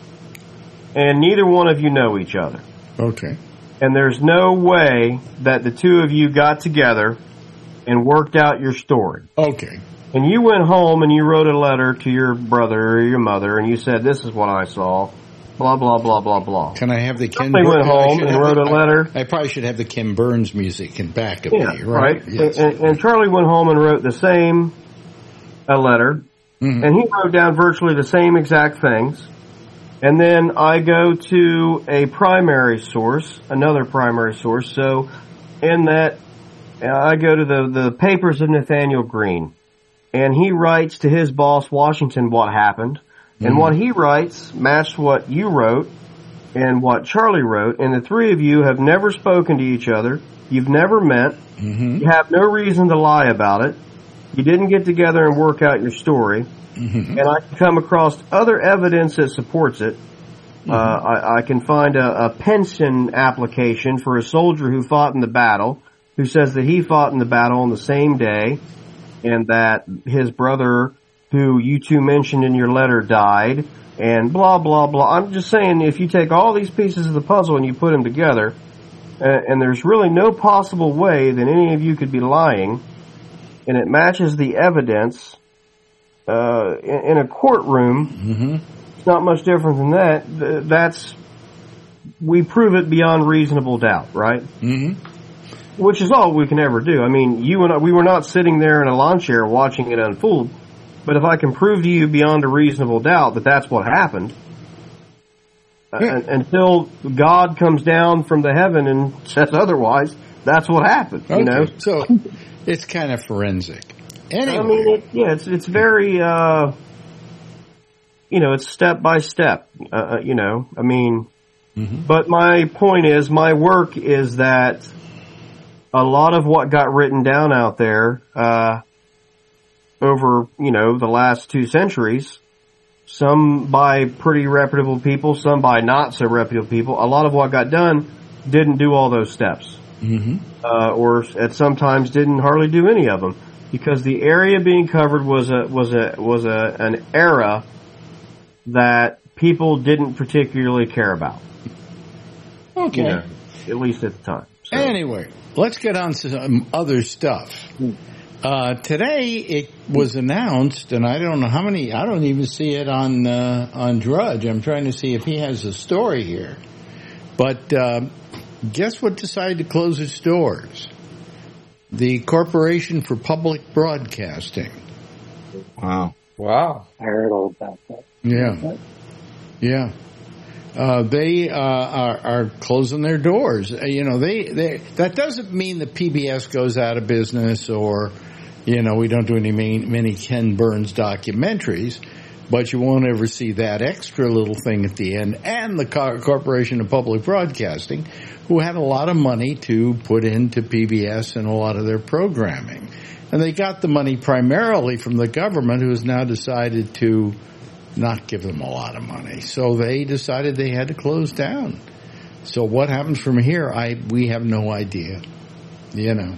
and neither one of you know each other. Okay. And there's no way that the two of you got together and worked out your story. Okay. And you went home and you wrote a letter to your brother or your mother, and you said, "This is what I saw." Blah blah blah blah blah. Can I have the Ken? Somebody went I home should and have wrote the- a letter. I, I probably should have the Ken Burns music in back of Yeah, me, right? right. Yes. And, and Charlie went home and wrote the same a letter, Mhm. and he wrote down virtually the same exact things. And then I go to a primary source, another primary source. So in that, I go to the, the papers of Nathaniel Green, and he writes to his boss, Washington, what happened. And what he writes matched what you wrote and what Charlie wrote. And the three of you have never spoken to each other. You've never met. Mm-hmm. You have no reason to lie about it. You didn't get together and work out your story. Mm-hmm. And I can come across other evidence that supports it. Mm-hmm. Uh, I, I can find a, a pension application for a soldier who fought in the battle, who says that he fought in the battle on the same day, and that his brother, who you two mentioned in your letter, died, and blah, blah, blah. I'm just saying, if you take all these pieces of the puzzle and you put them together, uh, and there's really no possible way that any of you could be lying, and it matches the evidence uh, in, in a courtroom, Mm-hmm. it's not much different than that. Th- That's, we prove it beyond reasonable doubt, right? Mm-hmm. Which is all we can ever do. I mean, you and I, we were not sitting there in a lawn chair watching it unfold. But if I can prove to you beyond a reasonable doubt that that's what happened, Yeah. uh, until God comes down from the heaven and says otherwise, that's what happened. You Okay. know. So it's kind of forensic. Anyway. I mean, it, yeah, it's it's very, uh, you know, it's step by step. Uh, you know, I mean, Mhm. but my point is, my work is that a lot of what got written down out there, uh, over, you know, the last two centuries, some by pretty reputable people, some by not so reputable people, a lot of what got done didn't do all those steps. Mm-hmm. Uh, or at sometimes didn't hardly do any of them, because the area being covered was a, was a, was a, an era that people didn't particularly care about. Okay. You know, at least at the time. So. Anyway, let's get on to some other stuff. Uh, today it was announced, and I don't know how many, I don't even see it on, uh, on Drudge. I'm trying to see if he has a story here. But, uh, guess what decided to close its doors? The Corporation for Public Broadcasting. Wow. Wow. I heard all about that. Yeah. Yeah. Uh, they, uh, are, are closing their doors. Uh, you know, they, they, that doesn't mean that P B S goes out of business or, you know, we don't do any main, many Ken Burns documentaries, but you won't ever see that extra little thing at the end. And the Co- Corporation of Public Broadcasting, who had a lot of money to put into P B S and a lot of their programming. And they got the money primarily from the government, who has now decided to not give them a lot of money. So they decided they had to close down. So what happens from here, I we have no idea. You know.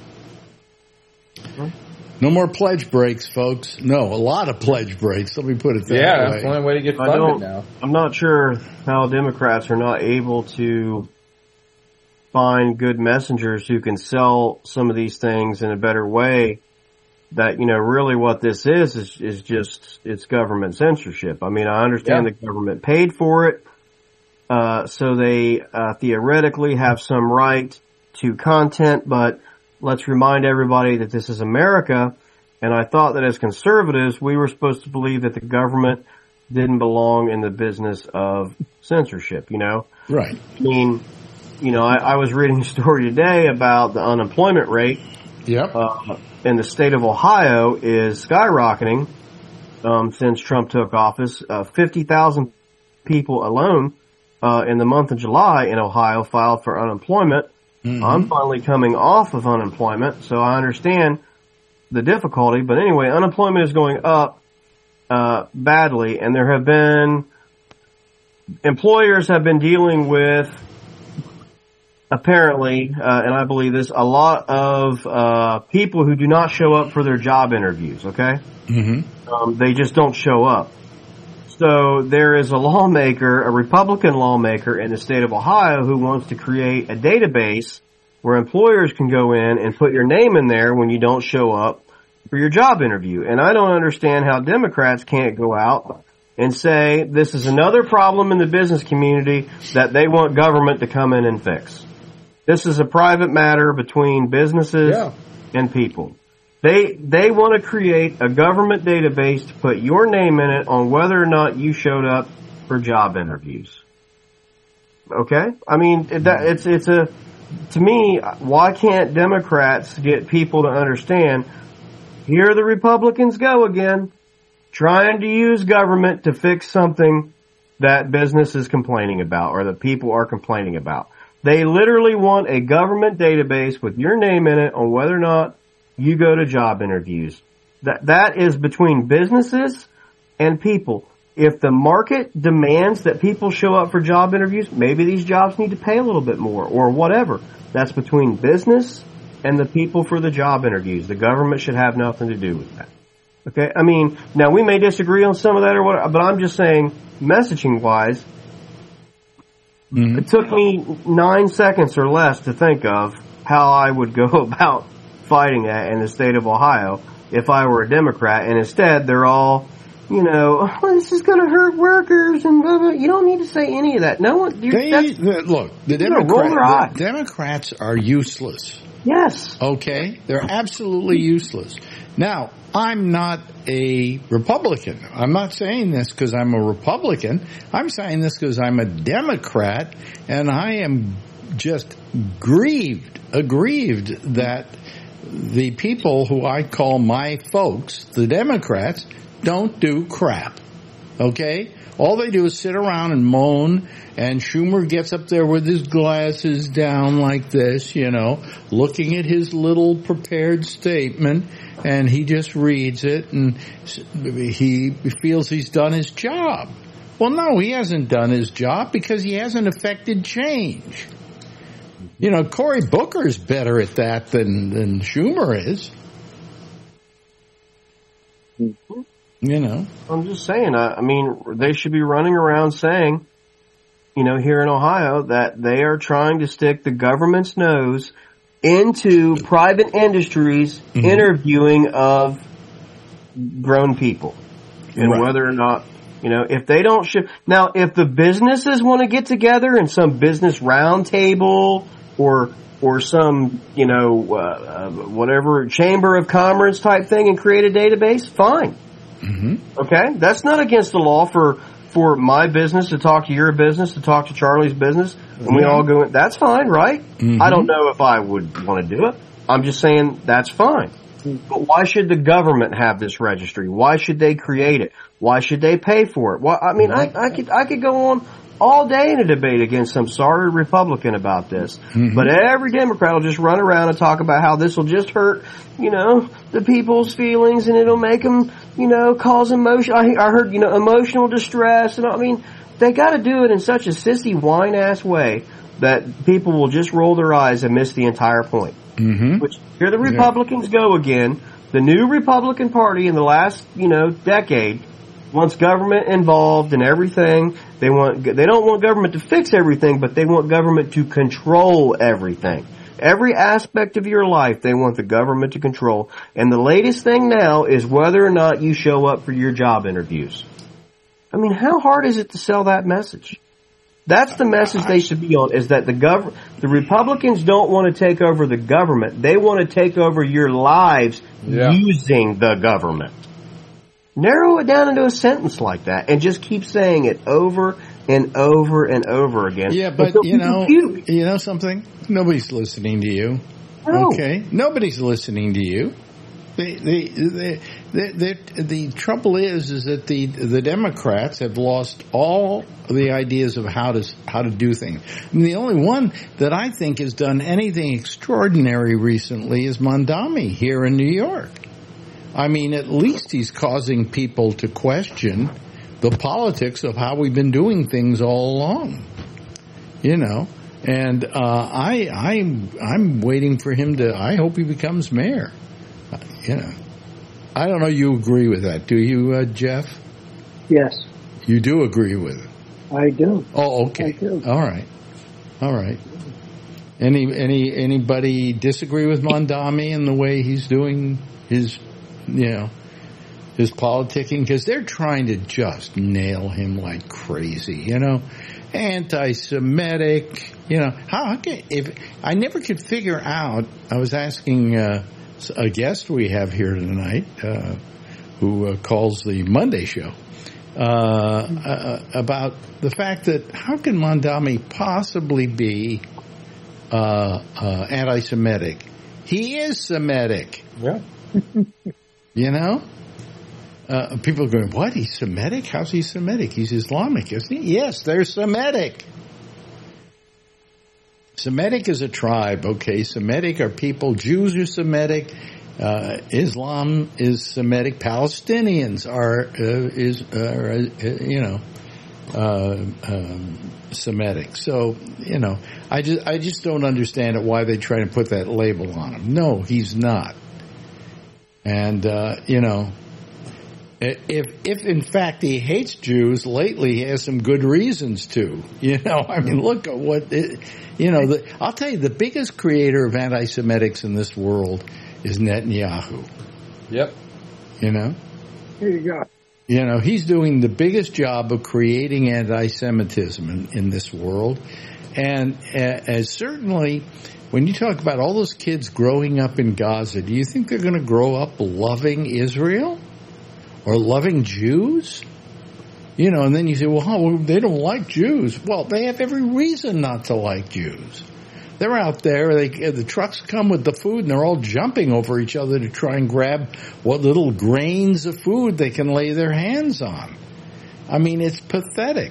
No more pledge breaks, folks. No, a lot of pledge breaks. Let me put it that Yeah, way. that's the only way to get I funded don't, now. I'm not sure how Democrats are not able to find good messengers who can sell some of these things in a better way. That, you know, really what this is, is, is just, it's government censorship. I mean, I understand Yeah. the government paid for it, uh, so they, uh, theoretically have some right to content, but let's remind everybody that this is America, and I thought that as conservatives, we were supposed to believe that the government didn't belong in the business of censorship, you know? Right. I mean, you know, I, I was reading a story today about the unemployment rate. Yep. Uh, in the state of Ohio is skyrocketing, um, since Trump took office. Uh, fifty thousand people alone, uh, in the month of July in Ohio filed for unemployment. Mm-hmm. I'm finally coming off of unemployment, so I understand the difficulty. But anyway, unemployment is going up, uh, badly, and there have been, employers have been dealing with apparently, uh, and I believe this, a lot of uh, people who do not show up for their job interviews, okay? Mm-hmm. Um, they just don't show up. So there is a lawmaker, a Republican lawmaker in the state of Ohio who wants to create a database where employers can go in and put your name in there when you don't show up for your job interview. And I don't understand how Democrats can't go out and say this is another problem in the business community that they want government to come in and fix. This is a private matter between businesses Yeah. and people. They they want to create a government database to put your name in it on whether or not you showed up for job interviews. Okay? I mean, that it's it's a to me, why can't Democrats get people to understand here the Republicans go again, trying to use government to fix something that business is complaining about or that people are complaining about. They literally want a government database with your name in it on whether or not you go to job interviews. That that is between businesses and people. If the market demands that people show up for job interviews, maybe these jobs need to pay a little bit more or whatever. That's between business and the people for the job interviews. The government should have nothing to do with that. Okay? I mean, now we may disagree on some of that or whatever, but I'm just saying, messaging wise, Mm-hmm. it took me nine seconds or less to think of how I would go about fighting that in the state of Ohio if I were a Democrat, and instead they're all, you know, oh, this is going to hurt workers and blah, blah. You don't need to say any of that. No one, you're, They, that's, look, the, You're gonna roll their Democrat, eyes. the Democrats are useless. yes. Okay? They're absolutely useless. Now, I'm not a Republican. I'm not saying this because I'm a Republican. I'm saying this because I'm a Democrat, and I am just grieved, aggrieved that the people who I call my folks, the Democrats, don't do crap. Okay? All they do is sit around and moan, and Schumer gets up there with his glasses down like this, you know, looking at his little prepared statement, and he just reads it, and he feels he's done his job. Well, no, he hasn't done his job because he hasn't affected change. You know, Cory Booker's better at that than, than Schumer is. Mm-hmm. You know. I'm just saying, I, I mean, they should be running around saying, you know, here in Ohio, that they are trying to stick the government's nose into private industries Mm-hmm. interviewing of grown people. And Right. whether or not, you know, if they don't ship. Now, if the businesses want to get together in some business roundtable or or some, you know, uh, uh, whatever, chamber of commerce type thing and create a database, fine. Mm-hmm. Okay? That's not against the law for, for my business to talk to your business, to talk to Charlie's business, and we Yeah. all go in. That's fine, right? Mhm. I don't know if I would want to do it. I'm just saying that's fine. But why should the government have this registry? Why should they create it? Why should they pay for it? Well, I mean, I, I could I could go on all day in a debate against some sorry Republican about this. Mhm. But every Democrat will just run around and talk about how this will just hurt, you know, the people's feelings, and it'll make them, you know, cause emotion. I, I heard, you know, emotional distress. And I mean, they got to do it in such a sissy, whine-ass way that people will just roll their eyes and miss the entire point. Mm-hmm. Which, here the Republicans go again. The new Republican Party in the last, you know, decade wants government involved in everything. They want, they don't want government to fix everything, but they want government to control everything. Every aspect of your life, they want the government to control. And the latest thing now is whether or not you show up for your job interviews. I mean, how hard is it to sell that message? That's the message they should be on, is that the gov- the Republicans don't want to take over the government. They want to take over your lives Yeah. using the government. Narrow it down into a sentence like that and just keep saying it over and over and over again. Yeah, but Until you people know, puke. you know something? Nobody's listening to you. No. Okay, nobody's listening to you. The the the the, the, the trouble is, is that the the Democrats have lost all the ideas of how to how to do things. I mean, the only one that I think has done anything extraordinary recently is Mondami here in New York. I mean, at least he's causing people to question the politics of how we've been doing things all along. You know, And uh, I, I'm, I'm waiting for him to. I hope he becomes mayor. Uh, you know, I don't know. You agree with that, do you, uh, Jeff? Yes, you do agree with it. I do. Oh, okay. I do. All right, all right. Any, any, anybody disagree with Mondami and the way he's doing his, you know, his politicking? Because they're trying to just nail him like crazy, you know, anti-Semitic, you know. How, how can, if I never could figure out, I was asking uh, a guest we have here tonight uh, who uh, calls the Monday show uh, uh, about the fact that how can Mondami possibly be Uh, uh, anti-Semitic? He is Semitic. Yeah. You know? Uh, people are going, what? He's Semitic? How's he Semitic? He's Islamic, isn't he? Yes, they're Semitic. Semitic is a tribe, okay? Semitic are people. Jews are Semitic. Uh, Islam is Semitic. Palestinians are, uh, is, are, uh, you know, uh, um, Semitic. So, you know, I just I just don't understand it, why they try to put that label on him. No, he's not. And, uh, you know, if if in fact he hates Jews, lately he has some good reasons to. You know, I mean, look at what, it, you know, the, I'll tell you, the biggest creator of anti-Semitics in this world is Netanyahu. Yep. You know? Here you go. You know, he's doing the biggest job of creating anti-Semitism in, in this world. And uh, as certainly, when you talk about all those kids growing up in Gaza, do you think they're going to grow up loving Israel or loving Jews? You know, and then you say, well, huh, well, they don't like Jews. Well, they have every reason not to like Jews. They're out there, they, the trucks come with the food, and they're all jumping over each other to try and grab what little grains of food they can lay their hands on. I mean, it's pathetic.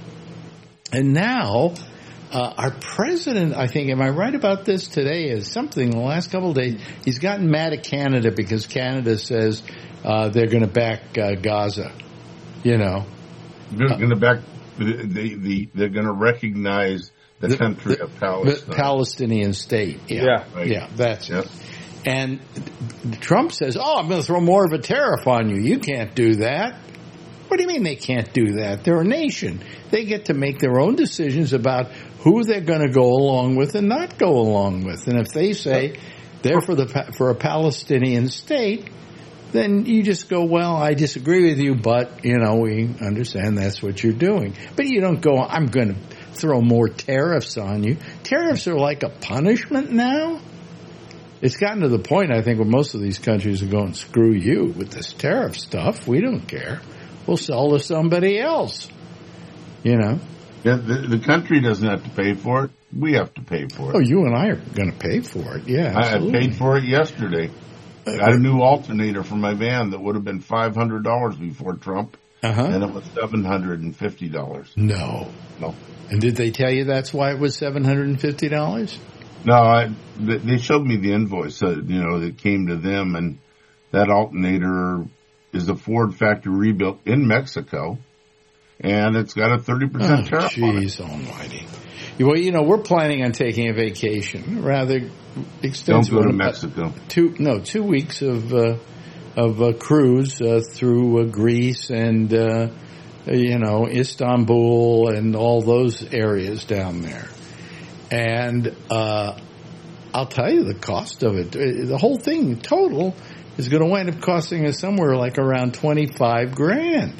And now, uh, our president, I think, am I right about this today, is something in the last couple of days, he's gotten mad at Canada because Canada says uh, they're going to back uh, Gaza, you know. They're going to back, they, they, they're going to recognize the, the country the, of Palestine. The Palestinian state. Yeah. Yeah, right. Yeah, that's yep. it. And Trump says, oh, I'm going to throw more of a tariff on you. You can't do that. What do you mean they can't do that? They're a nation. They get to make their own decisions about who they're going to go along with and not go along with. And if they say they're for the for a Palestinian state, then you just go, well, I disagree with you, but, you know, we understand that's what you're doing. But you don't go, I'm going to throw more tariffs on you. Tariffs are like a punishment now. It's gotten to the point, I think, where most of these countries are going, screw you with this tariff stuff. We don't care. We'll sell to somebody else. You know? Yeah, the, the country doesn't have to pay for it. We have to pay for it. Oh, you and I are going to pay for it. Yeah, absolutely. I paid for it yesterday. I got a new alternator for my van that would have been five hundred dollars before Trump, uh-huh. and it was seven hundred fifty dollars. No. No. And did they tell you that's why it was seven hundred fifty dollars? No, I, they showed me the invoice, uh, you know, that came to them, and that alternator is a Ford factory rebuilt in Mexico, and it's got a thirty percent oh, tariff on it. Jeez almighty. Well, you know, we're planning on taking a vacation, rather extensive. Don't go to Mexico. Two, no, two weeks of uh, of a cruise uh, through uh, Greece and, uh, you know, Istanbul and all those areas down there. And uh, I'll tell you the cost of it. The whole thing, total, is going to wind up costing us somewhere like around twenty-five grand.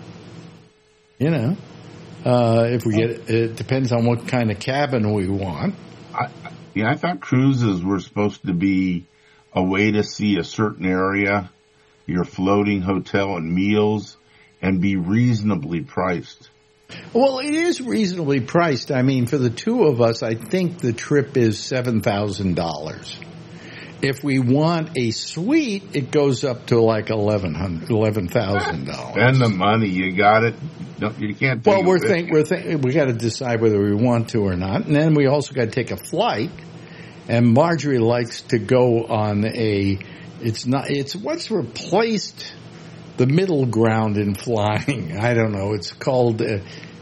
You know, uh, if we get, it depends on what kind of cabin we want. I, yeah, I thought cruises were supposed to be a way to see a certain area, your floating hotel and meals, and be reasonably priced. Well, it is reasonably priced. I mean, for the two of us, I think the trip is seven thousand dollars. If we want a suite, it goes up to like eleven hundred, eleven thousand dollars. Spend the money, you got it. No, you can't. Well, we're think we're think we got to decide whether we want to or not, and then we also got to take a flight. And Marjorie likes to go on a. It's not. It's what's replaced the middle ground in flying. I don't know. It's called. Uh,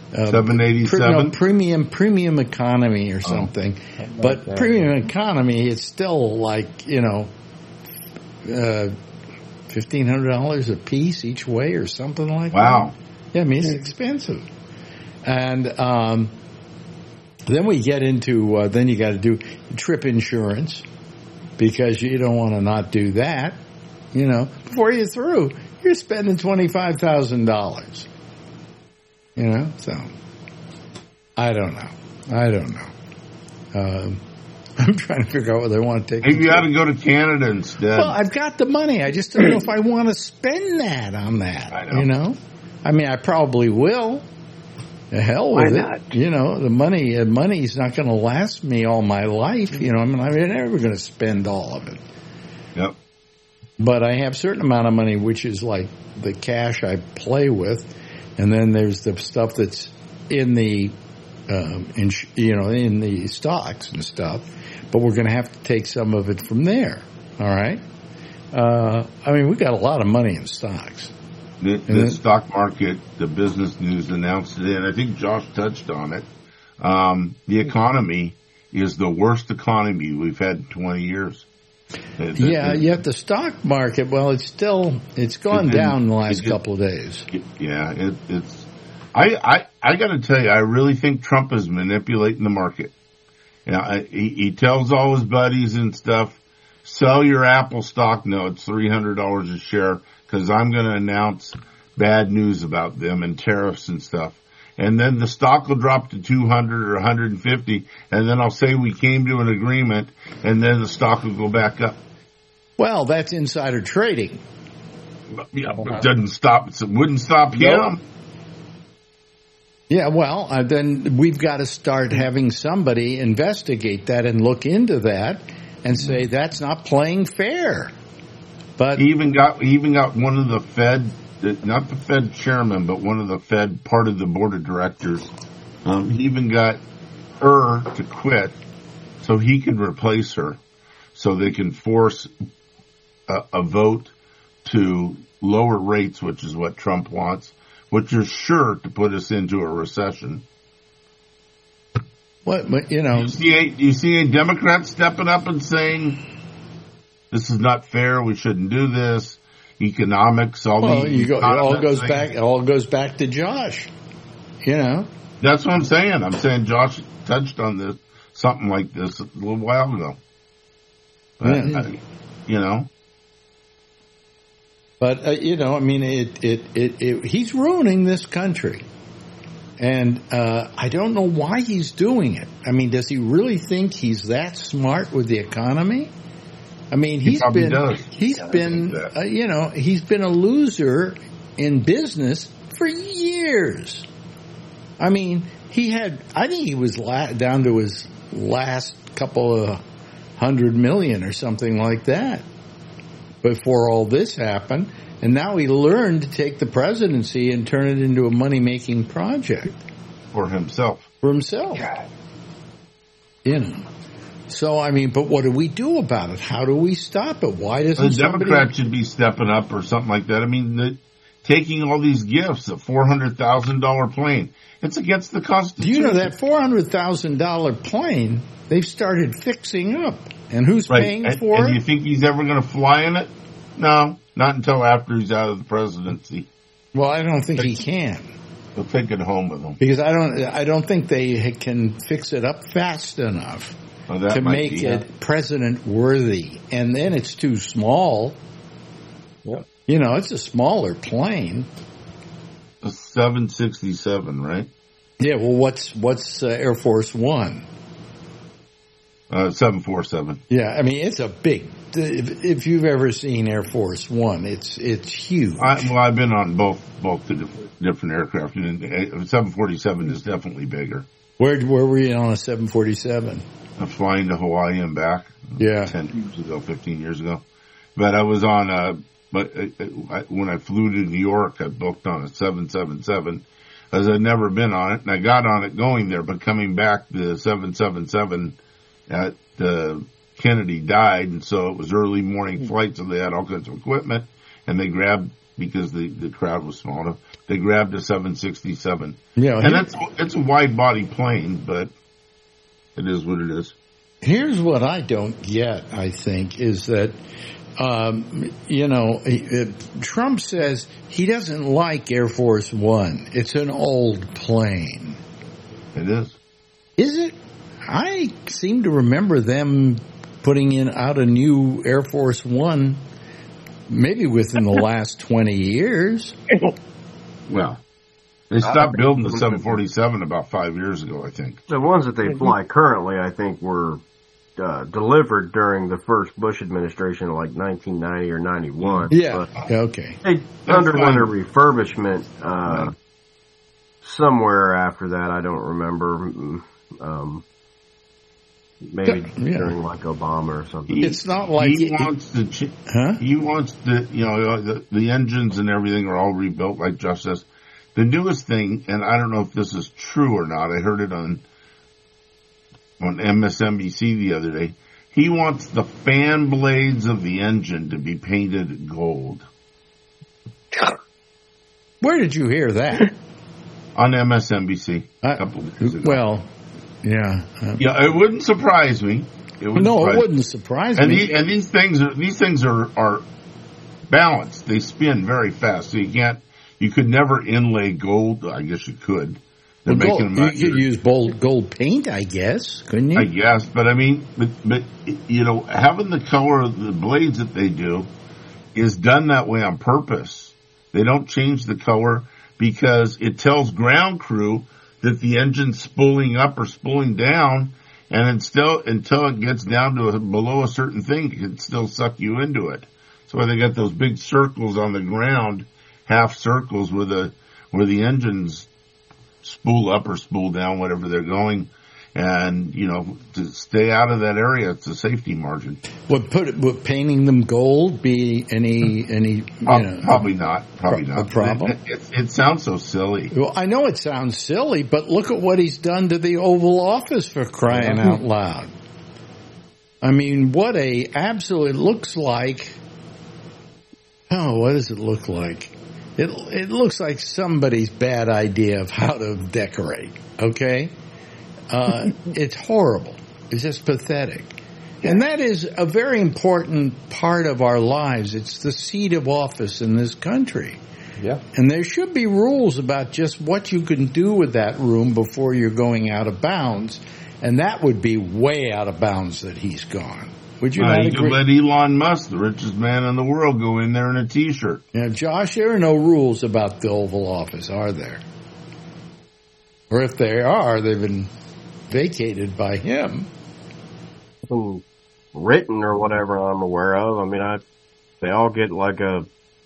uh, seven eighty-seven no, premium premium economy or something. Oh, but that. premium economy, it's still like, you know, uh, fifteen hundred dollars a piece each way or something like Wow. that. Yeah, I mean, it's expensive. And um, then we get into, uh, then you got to do trip insurance because you don't want to not do that. You know, before you're through, you're spending twenty-five thousand dollars. You know, so I don't know. I don't know. Um, I'm trying to figure out whether I want to take. Maybe you ought to go to Canada instead. Well, I've got the money. I just don't know if I want to spend that on that. I know. You know, I mean, I probably will. The hell Why with not? it. You know, the money, uh, money's not going to last me all my life. You know, I mean, I'm never going to spend all of it. Yep. But I have a certain amount of money, which is like the cash I play with, and then there's the stuff that's in the, um, in, you know, in the stocks and stuff. But we're going to have to take some of it from there. All right. Uh, I mean, we got a lot of money in stocks. The, the then, stock market, the business news announced it, and I think Josh touched on it. Um, the economy is the worst economy we've had in twenty years. The, the, yeah, the, yet the stock market, well, it's still, it's gone it down in the last it, couple of days. Yeah, it, it's, I, I, I gotta tell you, I really think Trump is manipulating the market. You know, I, he, he tells all his buddies and stuff, sell your Apple stock. No, it's three hundred dollars a share because I'm going to announce bad news about them and tariffs and stuff. And then the stock will drop to two hundred or one hundred fifty, and then I'll say we came to an agreement, and then the stock will go back up. Well, that's insider trading. Yeah, but it doesn't stop. It wouldn't stop him. Nope. Yeah, well, uh, then we've got to start having somebody investigate that and look into that and say that's not playing fair. But He even got he even got one of the Fed, not the Fed chairman, but one of the Fed part of the board of directors. Um, he even got her to quit so he can replace her, so they can force a, a vote to lower rates, which is what Trump wants, which is sure to put us into a recession. what, but, you know, You see, a, you see a Democrat stepping up and saying, "This is not fair. We shouldn't do this." Economics, all well, the you go, it all economists goes saying- back. It all goes back to Josh. You know, That's what I'm saying. I'm saying Josh touched on this, something like this a little while ago. But, Yeah. I- you know, but uh, you know, I mean, it, it, it, it, he's ruining this country, and uh, I don't know why he's doing it. I mean, does he really think he's that smart with the economy? I mean, He he's probably been does. he's Yeah, I been think that. uh, you know he's been a loser in business for years. I mean, he had I think he was la- down to his last couple of hundred million or something like that before all this happened, and now he learned to take the presidency and turn it into a money making project for himself. for himself. You know. So, I mean, but what do we do about it? How do we stop it? Why doesn't The somebody... Democrats should be stepping up or something like that. I mean, the, taking all these gifts, a four hundred thousand dollars plane, it's against the Do Constitution. you know that four hundred thousand dollars plane, they've started fixing up? And who's Right. paying and, for and it? you think he's ever going to fly in it? No, not until after he's out of the presidency. Well, I don't think he can. They'll take it home with him. Because I don't I don't think they can fix it up fast enough Oh, that to might make be it president worthy. And then it's too small. Yep. You know, it's a smaller plane. a seven sixty-seven, right? Yeah, well, what's what's uh, Air Force One? Uh, seven forty-seven. Yeah, I mean, it's a big. If, if you've ever seen Air Force One, it's it's huge. I, well, I've been on both both the diff- different aircraft, and uh, seven forty-seven is definitely bigger. Where where were you on a seven forty-seven? I'm flying to Hawaii and back. Yeah. ten years ago, fifteen years ago. But I was on a, but uh, I, when I flew to New York, I booked on a seven seventy-seven, as I'd never been on it, and I got on it going there, but coming back, the seven seventy-seven at uh, Kennedy died, and so it was early morning flight, so they had all kinds of equipment, and they grabbed, because the, the crowd was small enough, they grabbed a seven sixty-seven. Yeah, and it's it's a wide body plane, but it is what it is. Here's what I don't get, I think, is that, um, you know, Trump says he doesn't like Air Force One. It's an old plane. It is. Is it? I seem to remember them putting in out a new Air Force One maybe within the last twenty years. Well, they stopped building the seven forty-seven about five years ago, I think. The ones that they fly currently, I think, were uh, delivered during the first Bush administration, like nineteen ninety or ninety-one. Yeah, but okay. They underwent a refurbishment uh, somewhere after that. I don't remember. Um, maybe yeah. during like Obama or something. He, it's not like he it, wants to. Ch- huh? He wants to. You know, the, the engines and everything are all rebuilt, like Josh says. The newest thing, and I don't know if this is true or not. I heard it on on M S N B C the other day. He wants the fan blades of the engine to be painted gold. Where did you hear that? On M S N B C a I, couple of days ago. well, yeah. Uh, Yeah, it wouldn't surprise me. It wouldn't no, surprise it wouldn't surprise and me. The, and these things are these things are, are balanced. They spin very fast, so you can't. You could never inlay gold. I guess you could. They're well, making gold, them. you could use gold, gold paint, I guess, couldn't you? I guess, but I mean, but but you know, having the color of the blades that they do is done that way on purpose. They don't change the color because it tells ground crew that the engine's spooling up or spooling down, and until until it gets down to a, below a certain thing, it can still suck you into it. So why they got those big circles on the ground, half circles where the where the engines spool up or spool down, whatever they're going. And, you know, to stay out of that area, it's a safety margin. Would put it, would painting them gold be any any you know, probably not. Probably pro- not. a problem? It, it, it sounds so silly. Well, I know it sounds silly, but look at what he's done to the Oval Office, for crying out loud. I mean, what a absolute, it looks like, oh, what does it look like? It it looks like somebody's bad idea of how to decorate, okay? Uh, it's horrible. It's just pathetic. And that is a very important part of our lives. It's the seat of office in this country. Yeah. And there should be rules about just what you can do with that room before you're going out of bounds. And that would be way out of bounds that he's gone. Would you Uh, not you agree? could let Elon Musk, the richest man in the world, go in there in a T-shirt. Now, Josh, there are no rules about the Oval Office, are there? Or if there are, they've been vacated by him. Nothing written or whatever I'm aware of. I mean, I they all get like a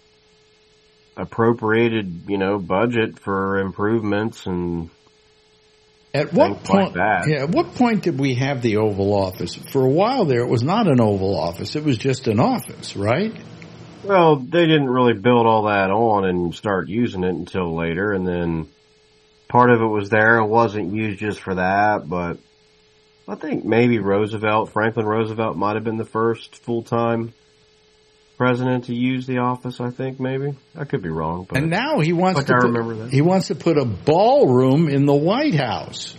appropriated, you know, budget for improvements and At what things point? like that. Yeah, at what point did we have the Oval Office? For a while there, it was not an Oval Office; it was just an office, right? Well, they didn't really build all that on and start using it until later, and then part of it was there and wasn't used just for that, but I think maybe Roosevelt, Franklin Roosevelt might have been the first full-time president to use the office, I think, maybe. I could be wrong. But And now he wants like to I put, remember that. he wants to put a ballroom in the White House.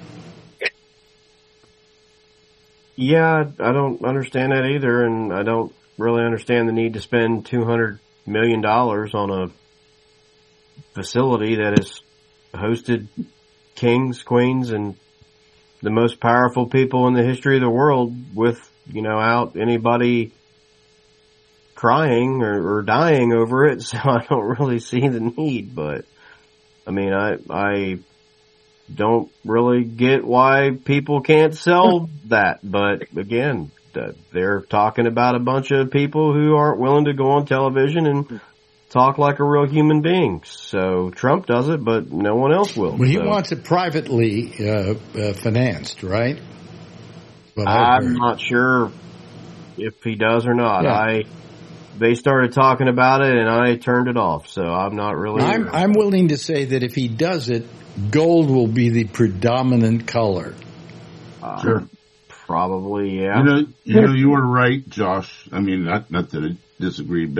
Yeah, I don't understand that either, and I don't really understand the need to spend two hundred million dollars on a facility that has hosted kings, queens, and the most powerful people in the history of the world with, you know, out anybody crying or, or dying over it, so I don't really see the need, but I mean, I, I don't really get why people can't sell that, but again, they're talking about a bunch of people who aren't willing to go on television and talk like a real human being. So Trump does it, but no one else will. Well, he so. wants it privately uh, uh, financed, right? Well, I'm not sure if he does or not. Yeah. I they started talking about it and I turned it off, so I'm not really. I'm, I'm willing to say that if he does it, gold will be the predominant color. Uh, Sure. Probably, yeah. You know, you know, you were right, Josh. I mean, not not that I disagree, but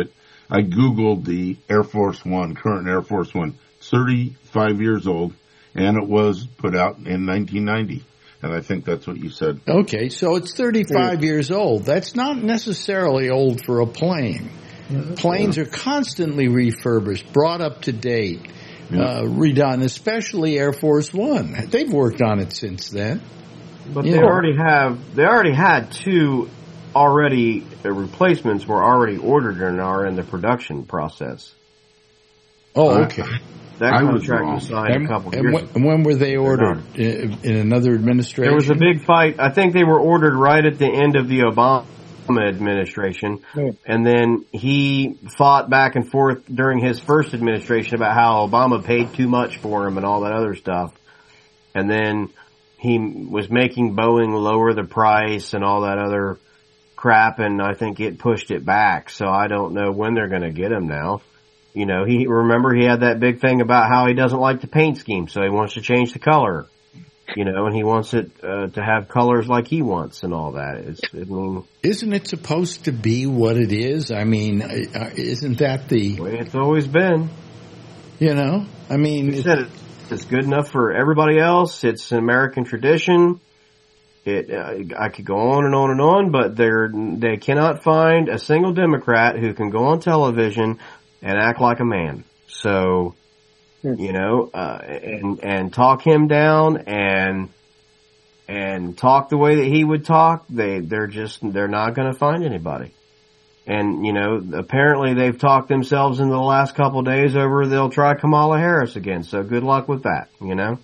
I Googled the Air Force One, current Air Force One, thirty-five years old, and it was put out in nineteen ninety. And I think that's what you said. Okay, so it's thirty-five yeah. years old. That's not necessarily old for a plane. Yeah, Planes yeah. are constantly refurbished, brought up to date, yeah. uh, redone, especially Air Force One. They've worked on it since then. But you they know. already have, they already had two already, uh, replacements were already ordered and are in the production process. Oh, okay. Uh, That I contract was, was signed and, a couple and years when, ago. when were they ordered? In, in another administration? There was a big fight. I think they were ordered right at the end of the Obama administration. Yeah. And then he fought back and forth during his first administration about how Obama paid too much for him and all that other stuff. And then he was making Boeing lower the price and all that other crap, and I think it pushed it back. So I don't know when they're going to get him now. You know, he, remember he had that big thing about how he doesn't like the paint scheme, so he wants to change the color. You know, and he wants it, uh, to have colors like he wants and all that. It's, I mean. Isn't it supposed to be what it is? I mean, uh, isn't that the way it's always been? You know, I mean. You said it, it's good enough for everybody else. It's an American tradition. It, uh, I could go on and on and on, but they're, they cannot find a single Democrat who can go on television and act like a man. So, you know, uh, and, and talk him down and, and talk the way that he would talk. They, they're just, they're not going to find anybody. And, you know, apparently they've talked themselves into the last couple of days over they'll try Kamala Harris again. So good luck with that, you know?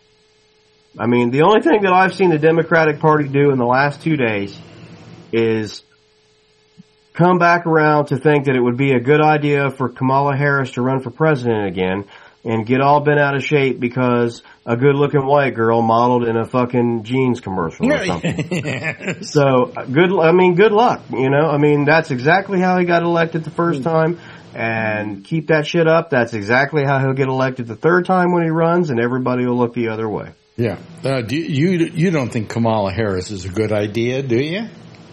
I mean, the only thing that I've seen the Democratic Party do in the last two days is come back around to think that it would be a good idea for Kamala Harris to run for president again and get all bent out of shape because a good-looking white girl modeled in a fucking jeans commercial or something. Yes. So, good, I mean, good luck, you know? I mean, that's exactly how he got elected the first time, and keep that shit up. That's exactly how he'll get elected the third time when he runs, and everybody will look the other way. Yeah. Uh, do you, you don't think Kamala Harris is a good idea, do you?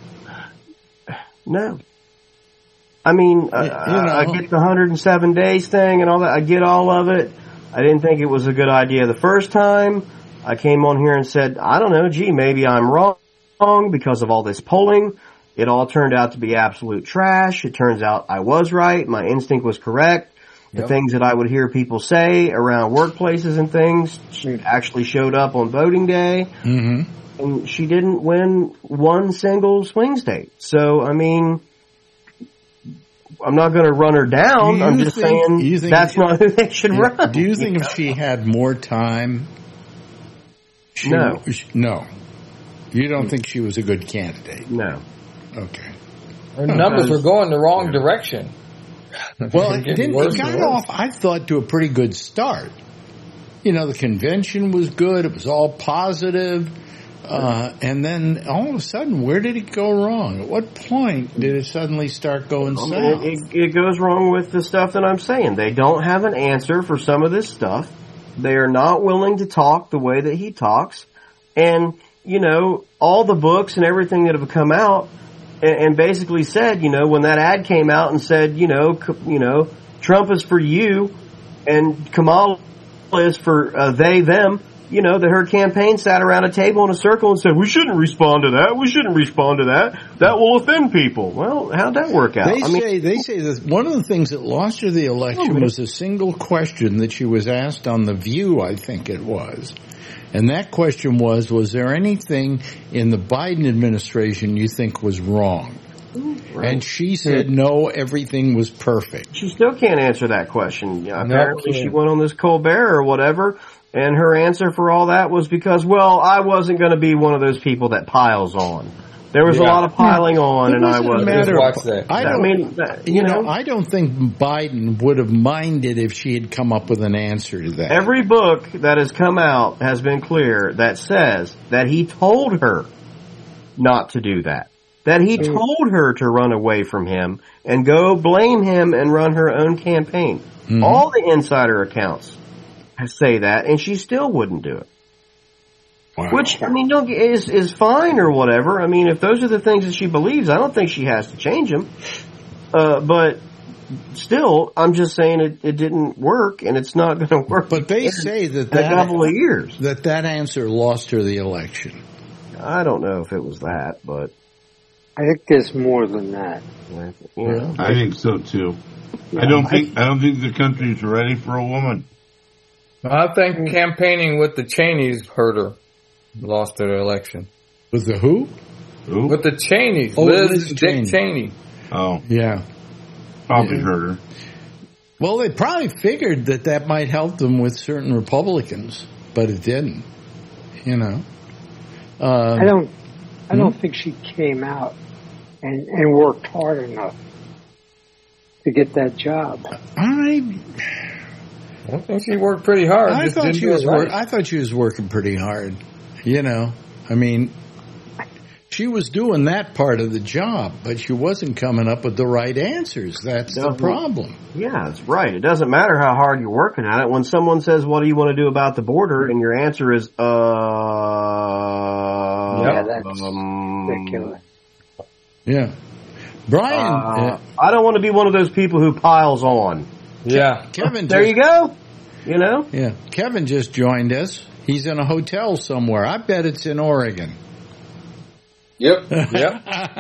No. I mean, uh, you know. I get the one hundred seven days thing and all that. I get all of it. I didn't think it was a good idea the first time. I came on here and said, I don't know, gee, maybe I'm wrong because of all this polling. It all turned out to be absolute trash. It turns out I was right. My instinct was correct. The yep. things that I would hear people say around workplaces and things actually showed up on voting day. Mm-hmm. And she didn't win one single swing state. So, I mean, I'm not going to run her down. I'm just think, saying think, that's not who they should yeah, run. Do you think you if know? she had more time? She, no. No. You don't think she was a good candidate? No. Okay. Her numbers were going the wrong yeah. direction. Well, it, didn't, it got off, I thought, to a pretty good start. You know, the convention was good. It was all positive. Uh, and then all of a sudden, where did it go wrong? At what point did it suddenly start going south? It, it, it goes wrong with the stuff that I'm saying. They don't have an answer for some of this stuff. They are not willing to talk the way that he talks. And, you know, all the books and everything that have come out and, and basically said, you know, when that ad came out and said, you know, you know, Trump is for you and Kamala is for uh, they, them. You know, that her campaign sat around a table in a circle and said, we shouldn't respond to that. We shouldn't respond to that. That will offend people. Well, how'd that work out? They I say, mean, they say that one of the things that lost her the election was a single question that she was asked on The View, I think it was. And that question was, was there anything in the Biden administration you think was wrong? Right. And she said, no, everything was perfect. She still can't answer that question. Yeah, apparently no, she went on this Colbert or whatever. And her answer for all that was because, well, I wasn't going to be one of those people that piles on. There was yeah. a lot of piling on, it and I wasn't. Matter watch that. I, don't, I mean, that, you, you know, know, I don't think Biden would have minded if she had come up with an answer to that. Every book that has come out has been clear that says that he told her not to do that. That he told her to run away from him and go blame him and run her own campaign. Mm-hmm. All the insider accounts say that, and she still wouldn't do it. Wow. Which, I mean, don't, is is fine or whatever. I mean, if those are the things that she believes, I don't think she has to change them. Uh, but, still, I'm just saying it, it didn't work, and it's not going to work. But they say that in a that, couple of years. that that answer lost her the election. I don't know if it was that, but I think there's more than that. you know, I think so too. I don't think I don't think the country's ready for a woman. I think campaigning with the Cheneys hurt her. Lost her election. With the who? Who? With the Cheneys. Oh, Liz, Liz Dick Cheney. Cheney. Oh, Yeah. probably Yeah. hurt her. Well, they probably figured that that might help them with certain Republicans, but it didn't. You know. Um, I don't. I don't Hmm? think she came out and and worked hard enough to get that job. I I think she worked pretty hard. I just thought didn't she do was it right. wor- I thought she was working pretty hard. You know, I mean, she was doing that part of the job, but she wasn't coming up with the right answers. That's the Doesn't- problem. yeah, that's right. It doesn't matter how hard you're working at it. When someone says, "What do you want to do about the border?" and your answer is, "Uh, Yeah, that's um, ridiculous. Yeah, Brian, uh, uh, I don't want to be one of those people who piles on." Yeah. Kevin. There just, you go. You know. Yeah, Kevin just joined us. He's in a hotel somewhere. I bet it's in Oregon. Yep. Yep.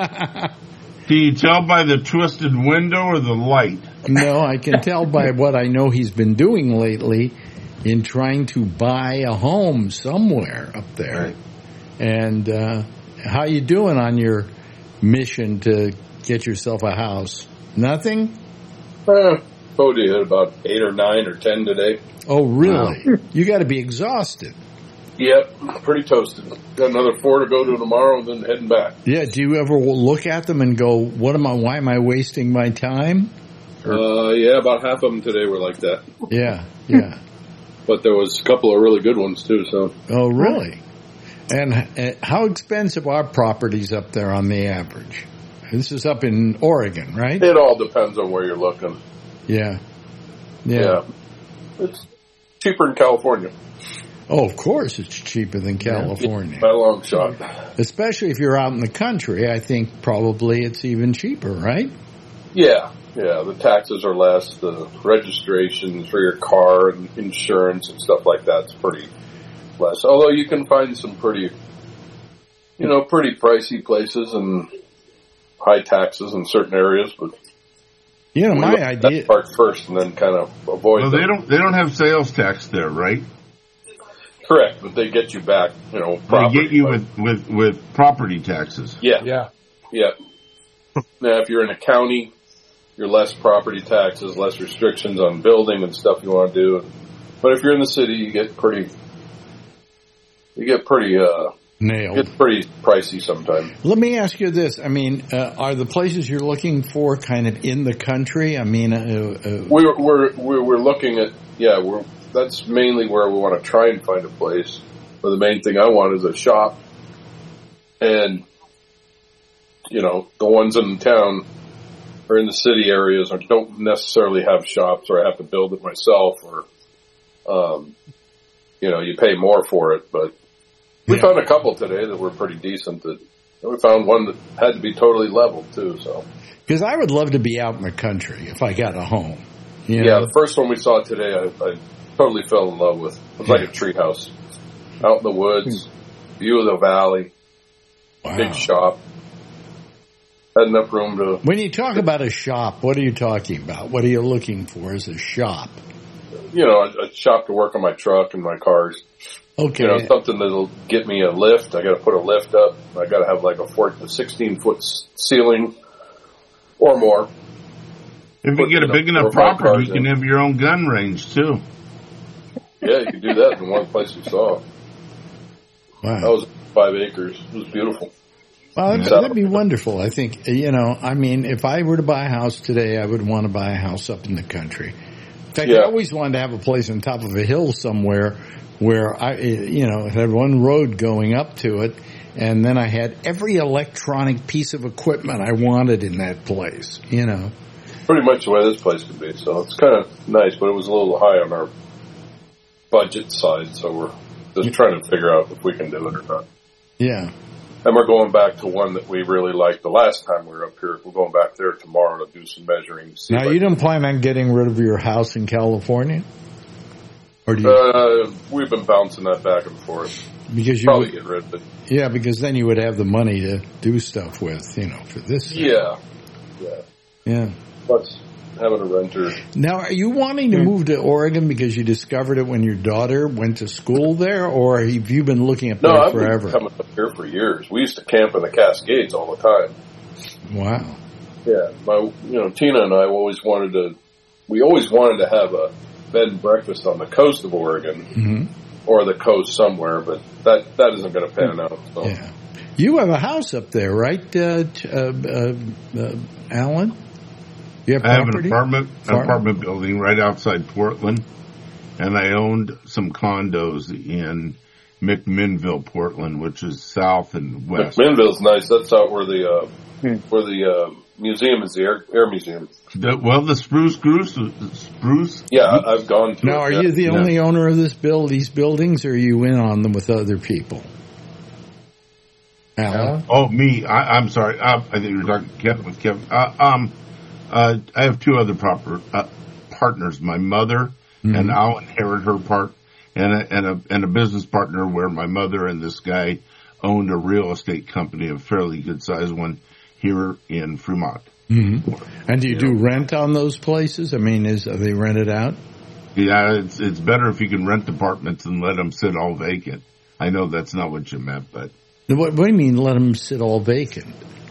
Can you tell by the twisted window or the light? No, I can tell by what I know he's been doing lately in trying to buy a home somewhere up there. Right. And uh, how you doing on your mission to get yourself a house? Nothing? Uh, Bodie hit about eight or nine or ten today. Oh, really? You got to be exhausted. Yep, pretty toasted. Got another four to go to tomorrow, and then heading back. Yeah. Do you ever look at them and go, "What am I? Why am I wasting my time?" Uh, yeah, about half of them today were like that. Yeah. Yeah. But there was a couple of really good ones too. So Oh, really? And uh, how expensive are properties up there on the average? This is up in Oregon, right? it all depends on where you're looking. Yeah. Yeah. Yeah, it's cheaper in California Oh, of course it's cheaper than California. by a long shot. Especially if you're out in the country, I think probably it's even cheaper, right? Yeah, yeah. The taxes are less. The registrations for your car and insurance and stuff like that's pretty less. Although you can find some pretty, you know, pretty pricey places and high taxes in certain areas. But You know, we my look at idea. that part first, and then kind of avoid. Well, them. they don't they don't have sales tax there, right? Correct, but they get you back. You know, They property, get you but- with, with, with property taxes. Yeah, Yeah. yeah. Now, if you're in a county, you're less property taxes, less restrictions on building and stuff you want to do. But if you're in the city, you get pretty, you get pretty, uh, Nailed. it's pretty pricey sometimes. Let me ask you this. I mean, uh, are the places you're looking for kind of in the country? I mean, uh, uh, We're we're we're, we're looking at yeah. We're that's mainly where we want to try and find a place. But the main thing I want is a shop, and you know the ones in town or in the city areas or don't necessarily have shops, or I have to build it myself, or um, you know you pay more for it. But we Yeah. found a couple today that were pretty decent. That and we found one that had to be totally leveled too. So. because I would love to be out in the country if I got a home. You Yeah, know? the first one we saw today, I, I totally fell in love with. It was like a treehouse, out in the woods, view of the valley, Wow. big shop, had enough room to, When you talk about a shop, what are you talking about? What are you looking for as a shop? you know, a, a shop to work on my truck and my cars. Okay. You know, something that'll get me a lift. I got to put a lift up. I got to have like a four, a sixteen foot ceiling or more. If you get a big enough Or five property, cars you can in. have your own gun range too. Yeah, you could do that in one place we saw. That Wow. was five acres. It was beautiful. Well, that'd, So- that'd be wonderful. I think, you know, I mean, if I were to buy a house today, I would want to buy a house up in the country. In fact, Yeah. I always wanted to have a place on top of a hill somewhere where I, you know, had one road going up to it, and then I had every electronic piece of equipment I wanted in that place, you know. Pretty much the way this place could be. So it's kind of nice, but it was a little high on our budget side. So we're just trying to figure out if we can do it or not. Yeah. And we're going back to one that we really liked the last time we were up here. We're going back there tomorrow to do some measuring. See Now, you don't plan on getting rid of your house in California? Or do you? Uh, we've been bouncing that back and forth. Because you Probably would, get rid of it. Yeah, because then you would have the money to do stuff with, you know, for this. Yeah. Yeah. Yeah. Plus having a renter. Now, are you wanting to move to Oregon because you discovered it when your daughter went to school there, or have you been looking at No, that I've forever? been coming up here for years. We used to camp in the Cascades all the time. Wow. Yeah. My, you know, Tina and I always wanted to, we always wanted to have a bed and breakfast on the coast of Oregon. Mm-hmm. Or the coast somewhere, but that, that isn't going to pan out. So. Yeah. You have a house up there, right, uh, t- uh, uh, uh, Alan? You have I have an property? apartment, an Apartment? apartment building right outside Portland, and I owned some condos in McMinnville, Portland, which is south and west. McMinnville's nice. That's out where the uh, Hmm. where the uh, museum is, the air, air museum. The, well, the Spruce Goose, the Spruce. Yeah, I, I've gone to Now, it. are yeah. you the Yeah. only owner of this build, these buildings, or are you in on them with other people? Alan? Oh, me. I, I'm sorry. Uh, I think you were talking Kevin, with Kevin. Uh, um, uh, I have two other proper uh, partners. My mother, Mhm. and I'll inherit her part, and a, and a and a business partner where my mother and this guy owned a real estate company, a fairly good sized one here in Fremont. Mm-hmm. And do you do rent on those places? I mean, is are they rented out? Yeah, it's it's better if you can rent apartments and let them sit all vacant. I know that's not what you meant, but What, what do you mean, let them sit all vacant?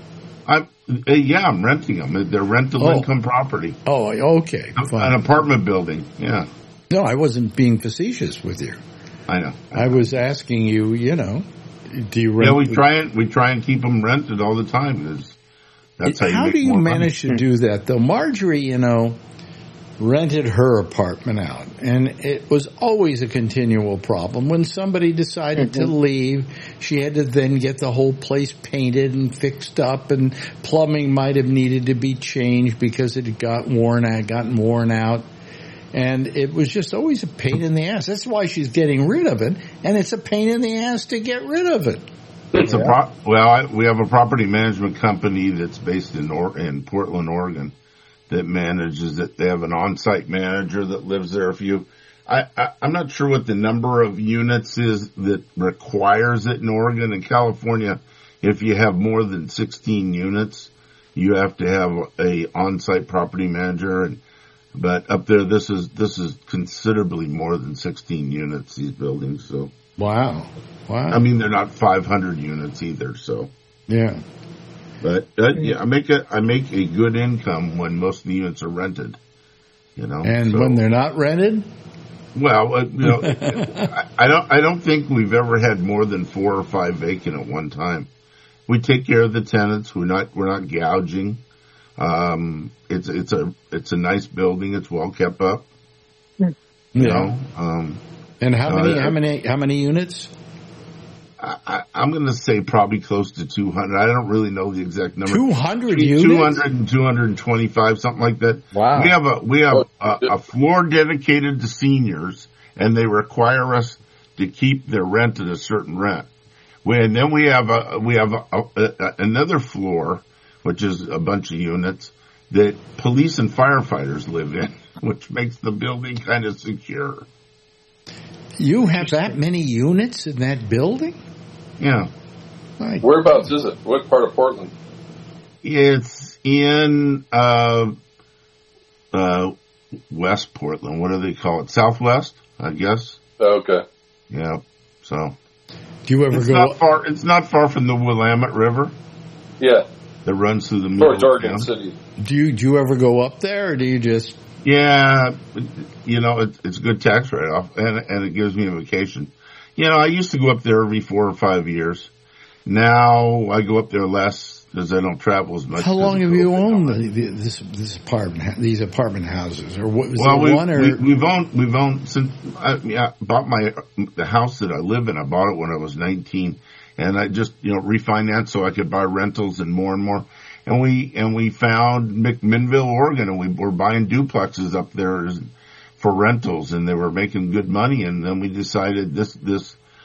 I yeah, I'm renting them. They're rental Oh. income property. Oh, okay, An fine. apartment building. Yeah, No, I wasn't being facetious with you. I know. I was asking you, you know, do you rent? Yeah, we try and we try and keep them rented all the time. It's, that's how you How make do you more manage to do that, though? Marjorie, you know, rented her apartment out, and it was always a continual problem. When somebody decided to leave, she had to then get the whole place painted and fixed up, and plumbing might have needed to be changed because it had got worn out, gotten worn out. And it was just always a pain in the ass. That's why she's getting rid of it, and it's a pain in the ass to get rid of it. It's a pro- well, I, we have a property management company that's based in or- in Portland, Oregon, that manages it. They have an on-site manager that lives there. If you, I, I, I'm not sure what the number of units is that requires it in Oregon and California. If you have more than sixteen units, you have to have a on-site property manager. And but up there, this is this is considerably more than sixteen units. These buildings, so. Wow. Wow. I mean, they're not five hundred units either, so. Yeah. But, uh, yeah, I make a, I make a good income when most of the units are rented, you know. And so, when they're not rented? well, uh, you know, I, I don't, I don't think we've ever had more than four or five vacant at one time. We take care of the tenants. We're not, we're not gouging. Um, it's, it's a, it's a nice building. It's well kept up, you know. Um, And how Uh, many, how many, how many units? I, I, I'm going to say probably close to two hundred. I don't really know the exact number. two hundred Between units? two hundred and two hundred twenty-five, something like that. Wow. We have a we have a, a floor dedicated to seniors, and they require us to keep their rent at a certain rent. We, and then we have a we have a, a, a, another floor, which is a bunch of units that police and firefighters live in, which makes the building kind of secure. You have that many units in that building? Yeah. My Whereabouts is it? What part of Portland? It's in uh, uh, West Portland. What do they call it? Southwest, I guess. Oh, okay. Yeah. So Do you ever it's go not far. It's not far from the Willamette River Yeah. that runs through the middle Towards of Oregon town. City. do you do you ever go up there, or do you just Yeah, you know, it, it's a good tax write-off, and and it gives me a vacation. You know, I used to go up there every four or five years. Now I go up there less because I don't travel as much. how long have because you of COVID. owned the, the, this this apartment these apartment houses, or what was Well, there we, one or we, we've owned we've owned since I, yeah, bought my the house that I live in. I bought it when I was nineteen, and I just you know refinanced so I could buy rentals and more and more. And we and we found McMinnville, Oregon, and we were buying duplexes up there for rentals, and they were making good money. And then we decided this this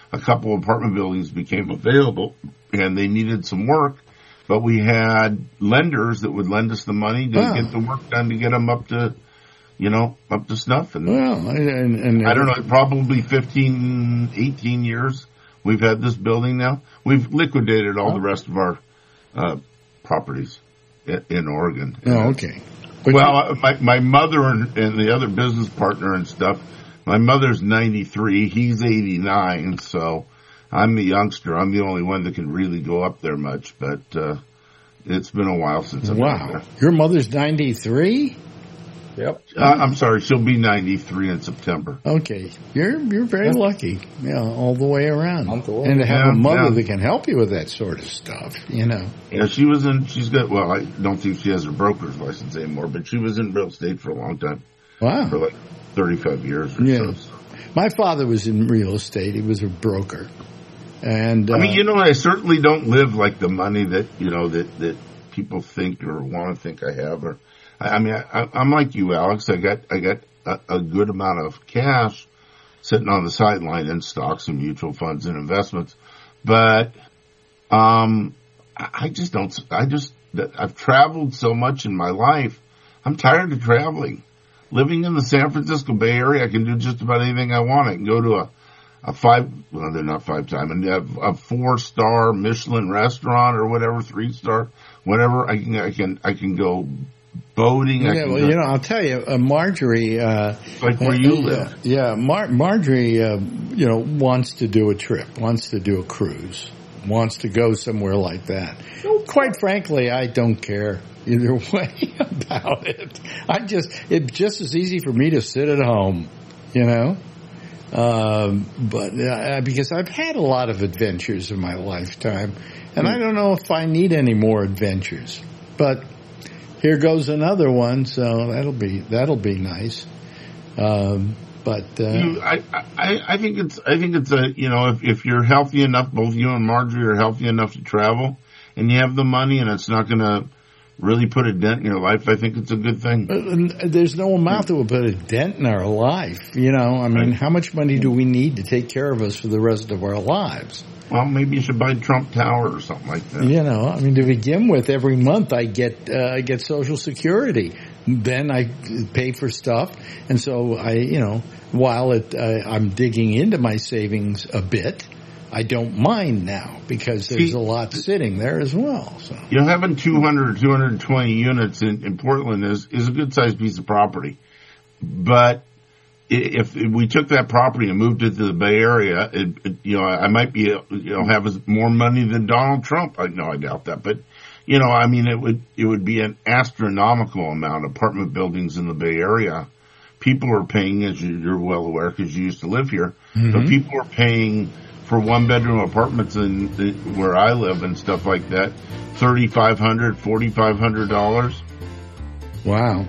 a couple of apartment buildings became available and they needed some work, but we had lenders that would lend us the money to Wow. get the work done to get them up to, you know, up to snuff. And Well, and, and I don't know, probably fifteen, eighteen years we've had this building now. We've liquidated all the rest of our uh, properties in, in Oregon. Oh, okay. But Well, my my mother and, and the other business partner and stuff. My mother's ninety-three. He's eighty-nine. So I'm the youngster. I'm the only one that can really go up there much. But uh, it's been a while since I've been wow, there. your mother's ninety-three. Yep. Uh, I'm sorry. She'll be ninety-three in September. Okay, you're you're very lucky, yeah, all the way around, I'm cool. and to have Yeah, a mother yeah. that can help you with that sort of stuff, you know. Yeah, she was in. She's got. Well, I don't think she has her broker's license anymore, but she was in real estate for a long time, for Wow. like thirty-five years or Yeah. so. My father was in real estate. He was a broker, and uh, I mean, you know, I certainly don't live like the money that, you know, that, that people think or want to think I have. Or, I, I mean, I, I'm like you, Alex. I got, I got a, a good amount of cash sitting on the sideline in stocks and mutual funds and investments. But, um, I I just don't, I just, I've traveled so much in my life. I'm tired of traveling. Living in the San Francisco Bay Area, I can do just about anything I want. I can go to a, a five, well, they're not five time, and have a four star Michelin restaurant or whatever, three star, whatever. I can, I can, I can go boating. I yeah, can well, go, you know, I'll tell you, uh, Marjorie, uh, like where you uh, live. yeah, Mar- Marjorie, uh, you know, wants to do a trip, wants to do a cruise, wants to go somewhere like that. Quite frankly, I don't care either way about it. I just, it's just as easy for me to sit at home, you know. Um, but uh, because I've had a lot of adventures in my lifetime, and I don't know if I need any more adventures. But here goes another one, so that'll be that'll be nice. Um, but uh, You, I, I, I think it's, I think it's a, you know, if, if you're healthy enough, both you and Marjorie are healthy enough to travel, and you have the money, and it's not going to really put a dent in your life, I think it's a good thing. uh, there's no amount that will put a dent in our life. You know, I mean, how much money do we need to take care of us for the rest of our lives? Well, maybe you should buy Trump Tower or something like that. You know, I mean, to begin with, every month I get uh, I get Social Security. Then I pay for stuff, and so I, you know, while it uh, I'm digging into my savings a bit, I don't mind now because there's See, a lot sitting there as well. So You know, having two hundred or two hundred twenty units in, in Portland is, is a good sized piece of property. But if, if we took that property and moved it to the Bay Area, it, it, you know, I might be, you know, have as- more money than Donald Trump. I know I doubt that, but you know, I mean, it would, it would be an astronomical amount of apartment buildings in the Bay Area. People are paying, as you- you're well aware, because you used to live here, but people are paying for one bedroom apartments in the, where I live and stuff like that, thirty-five hundred dollars, forty-five hundred dollars. wow.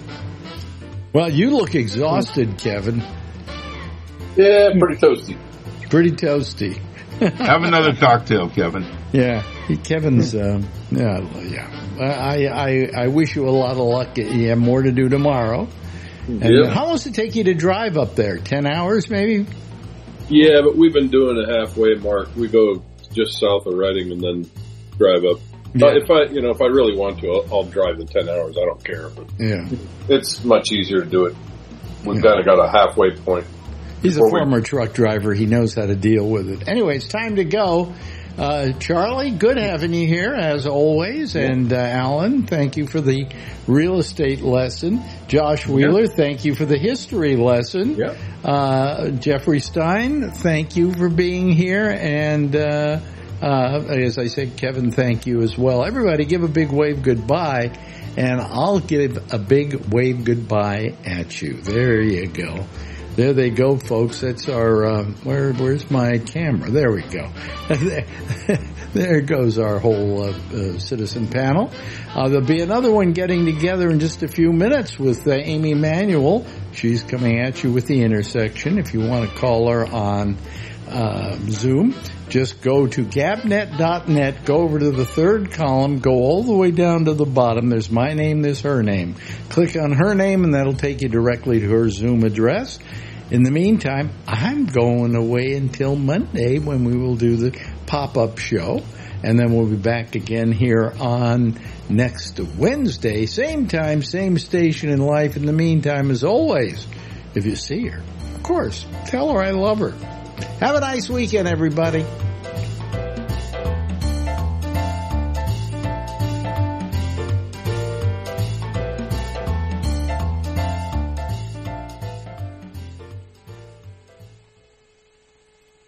Well, you look exhausted, Kevin. Yeah, pretty toasty. Pretty toasty. Have another cocktail, Kevin. Yeah, Kevin's. Um, yeah, yeah. I, I I wish you a lot of luck. You have more to do tomorrow. And Yeah. how long does it take you to drive up there? Ten hours, maybe. Yeah, but we've been doing a halfway mark. We go just south of Reading and then drive up. Yeah. Uh, if I, you know, if I really want to, I'll, I'll drive the ten hours. I don't care, but Yeah, it's much easier to do it. We've kind of got a halfway point. he's a Before we- former truck driver. He knows how to deal with it. Anyway, it's time to go. Uh, Charlie, good having you here as always. And uh, Alan, thank you for the real estate lesson. Josh Wheeler, thank you for the history lesson. Yep. Uh, Jeffrey Stein, thank you for being here. And uh, uh, as I said, Kevin, thank you as well. Everybody give a big wave goodbye. And I'll give a big wave goodbye at you. There you go. There they go, folks. That's our, uh, where, where's my camera? There we go. There goes our whole uh, uh, citizen panel. Uh, there'll be another one getting together in just a few minutes with uh, Amy Manuel. She's coming at you with The Intersection. If you want to call her on uh, Zoom, just go to gabnet dot net, go over to the third column, go all the way down to the bottom. There's my name, there's her name. Click on her name, and that'll take you directly to her Zoom address. In the meantime, I'm going away until Monday when we will do the pop-up show. And then we'll be back again here on next Wednesday. Same time, same station in life. In the meantime, as always, if you see her, of course, tell her I love her. Have a nice weekend, everybody.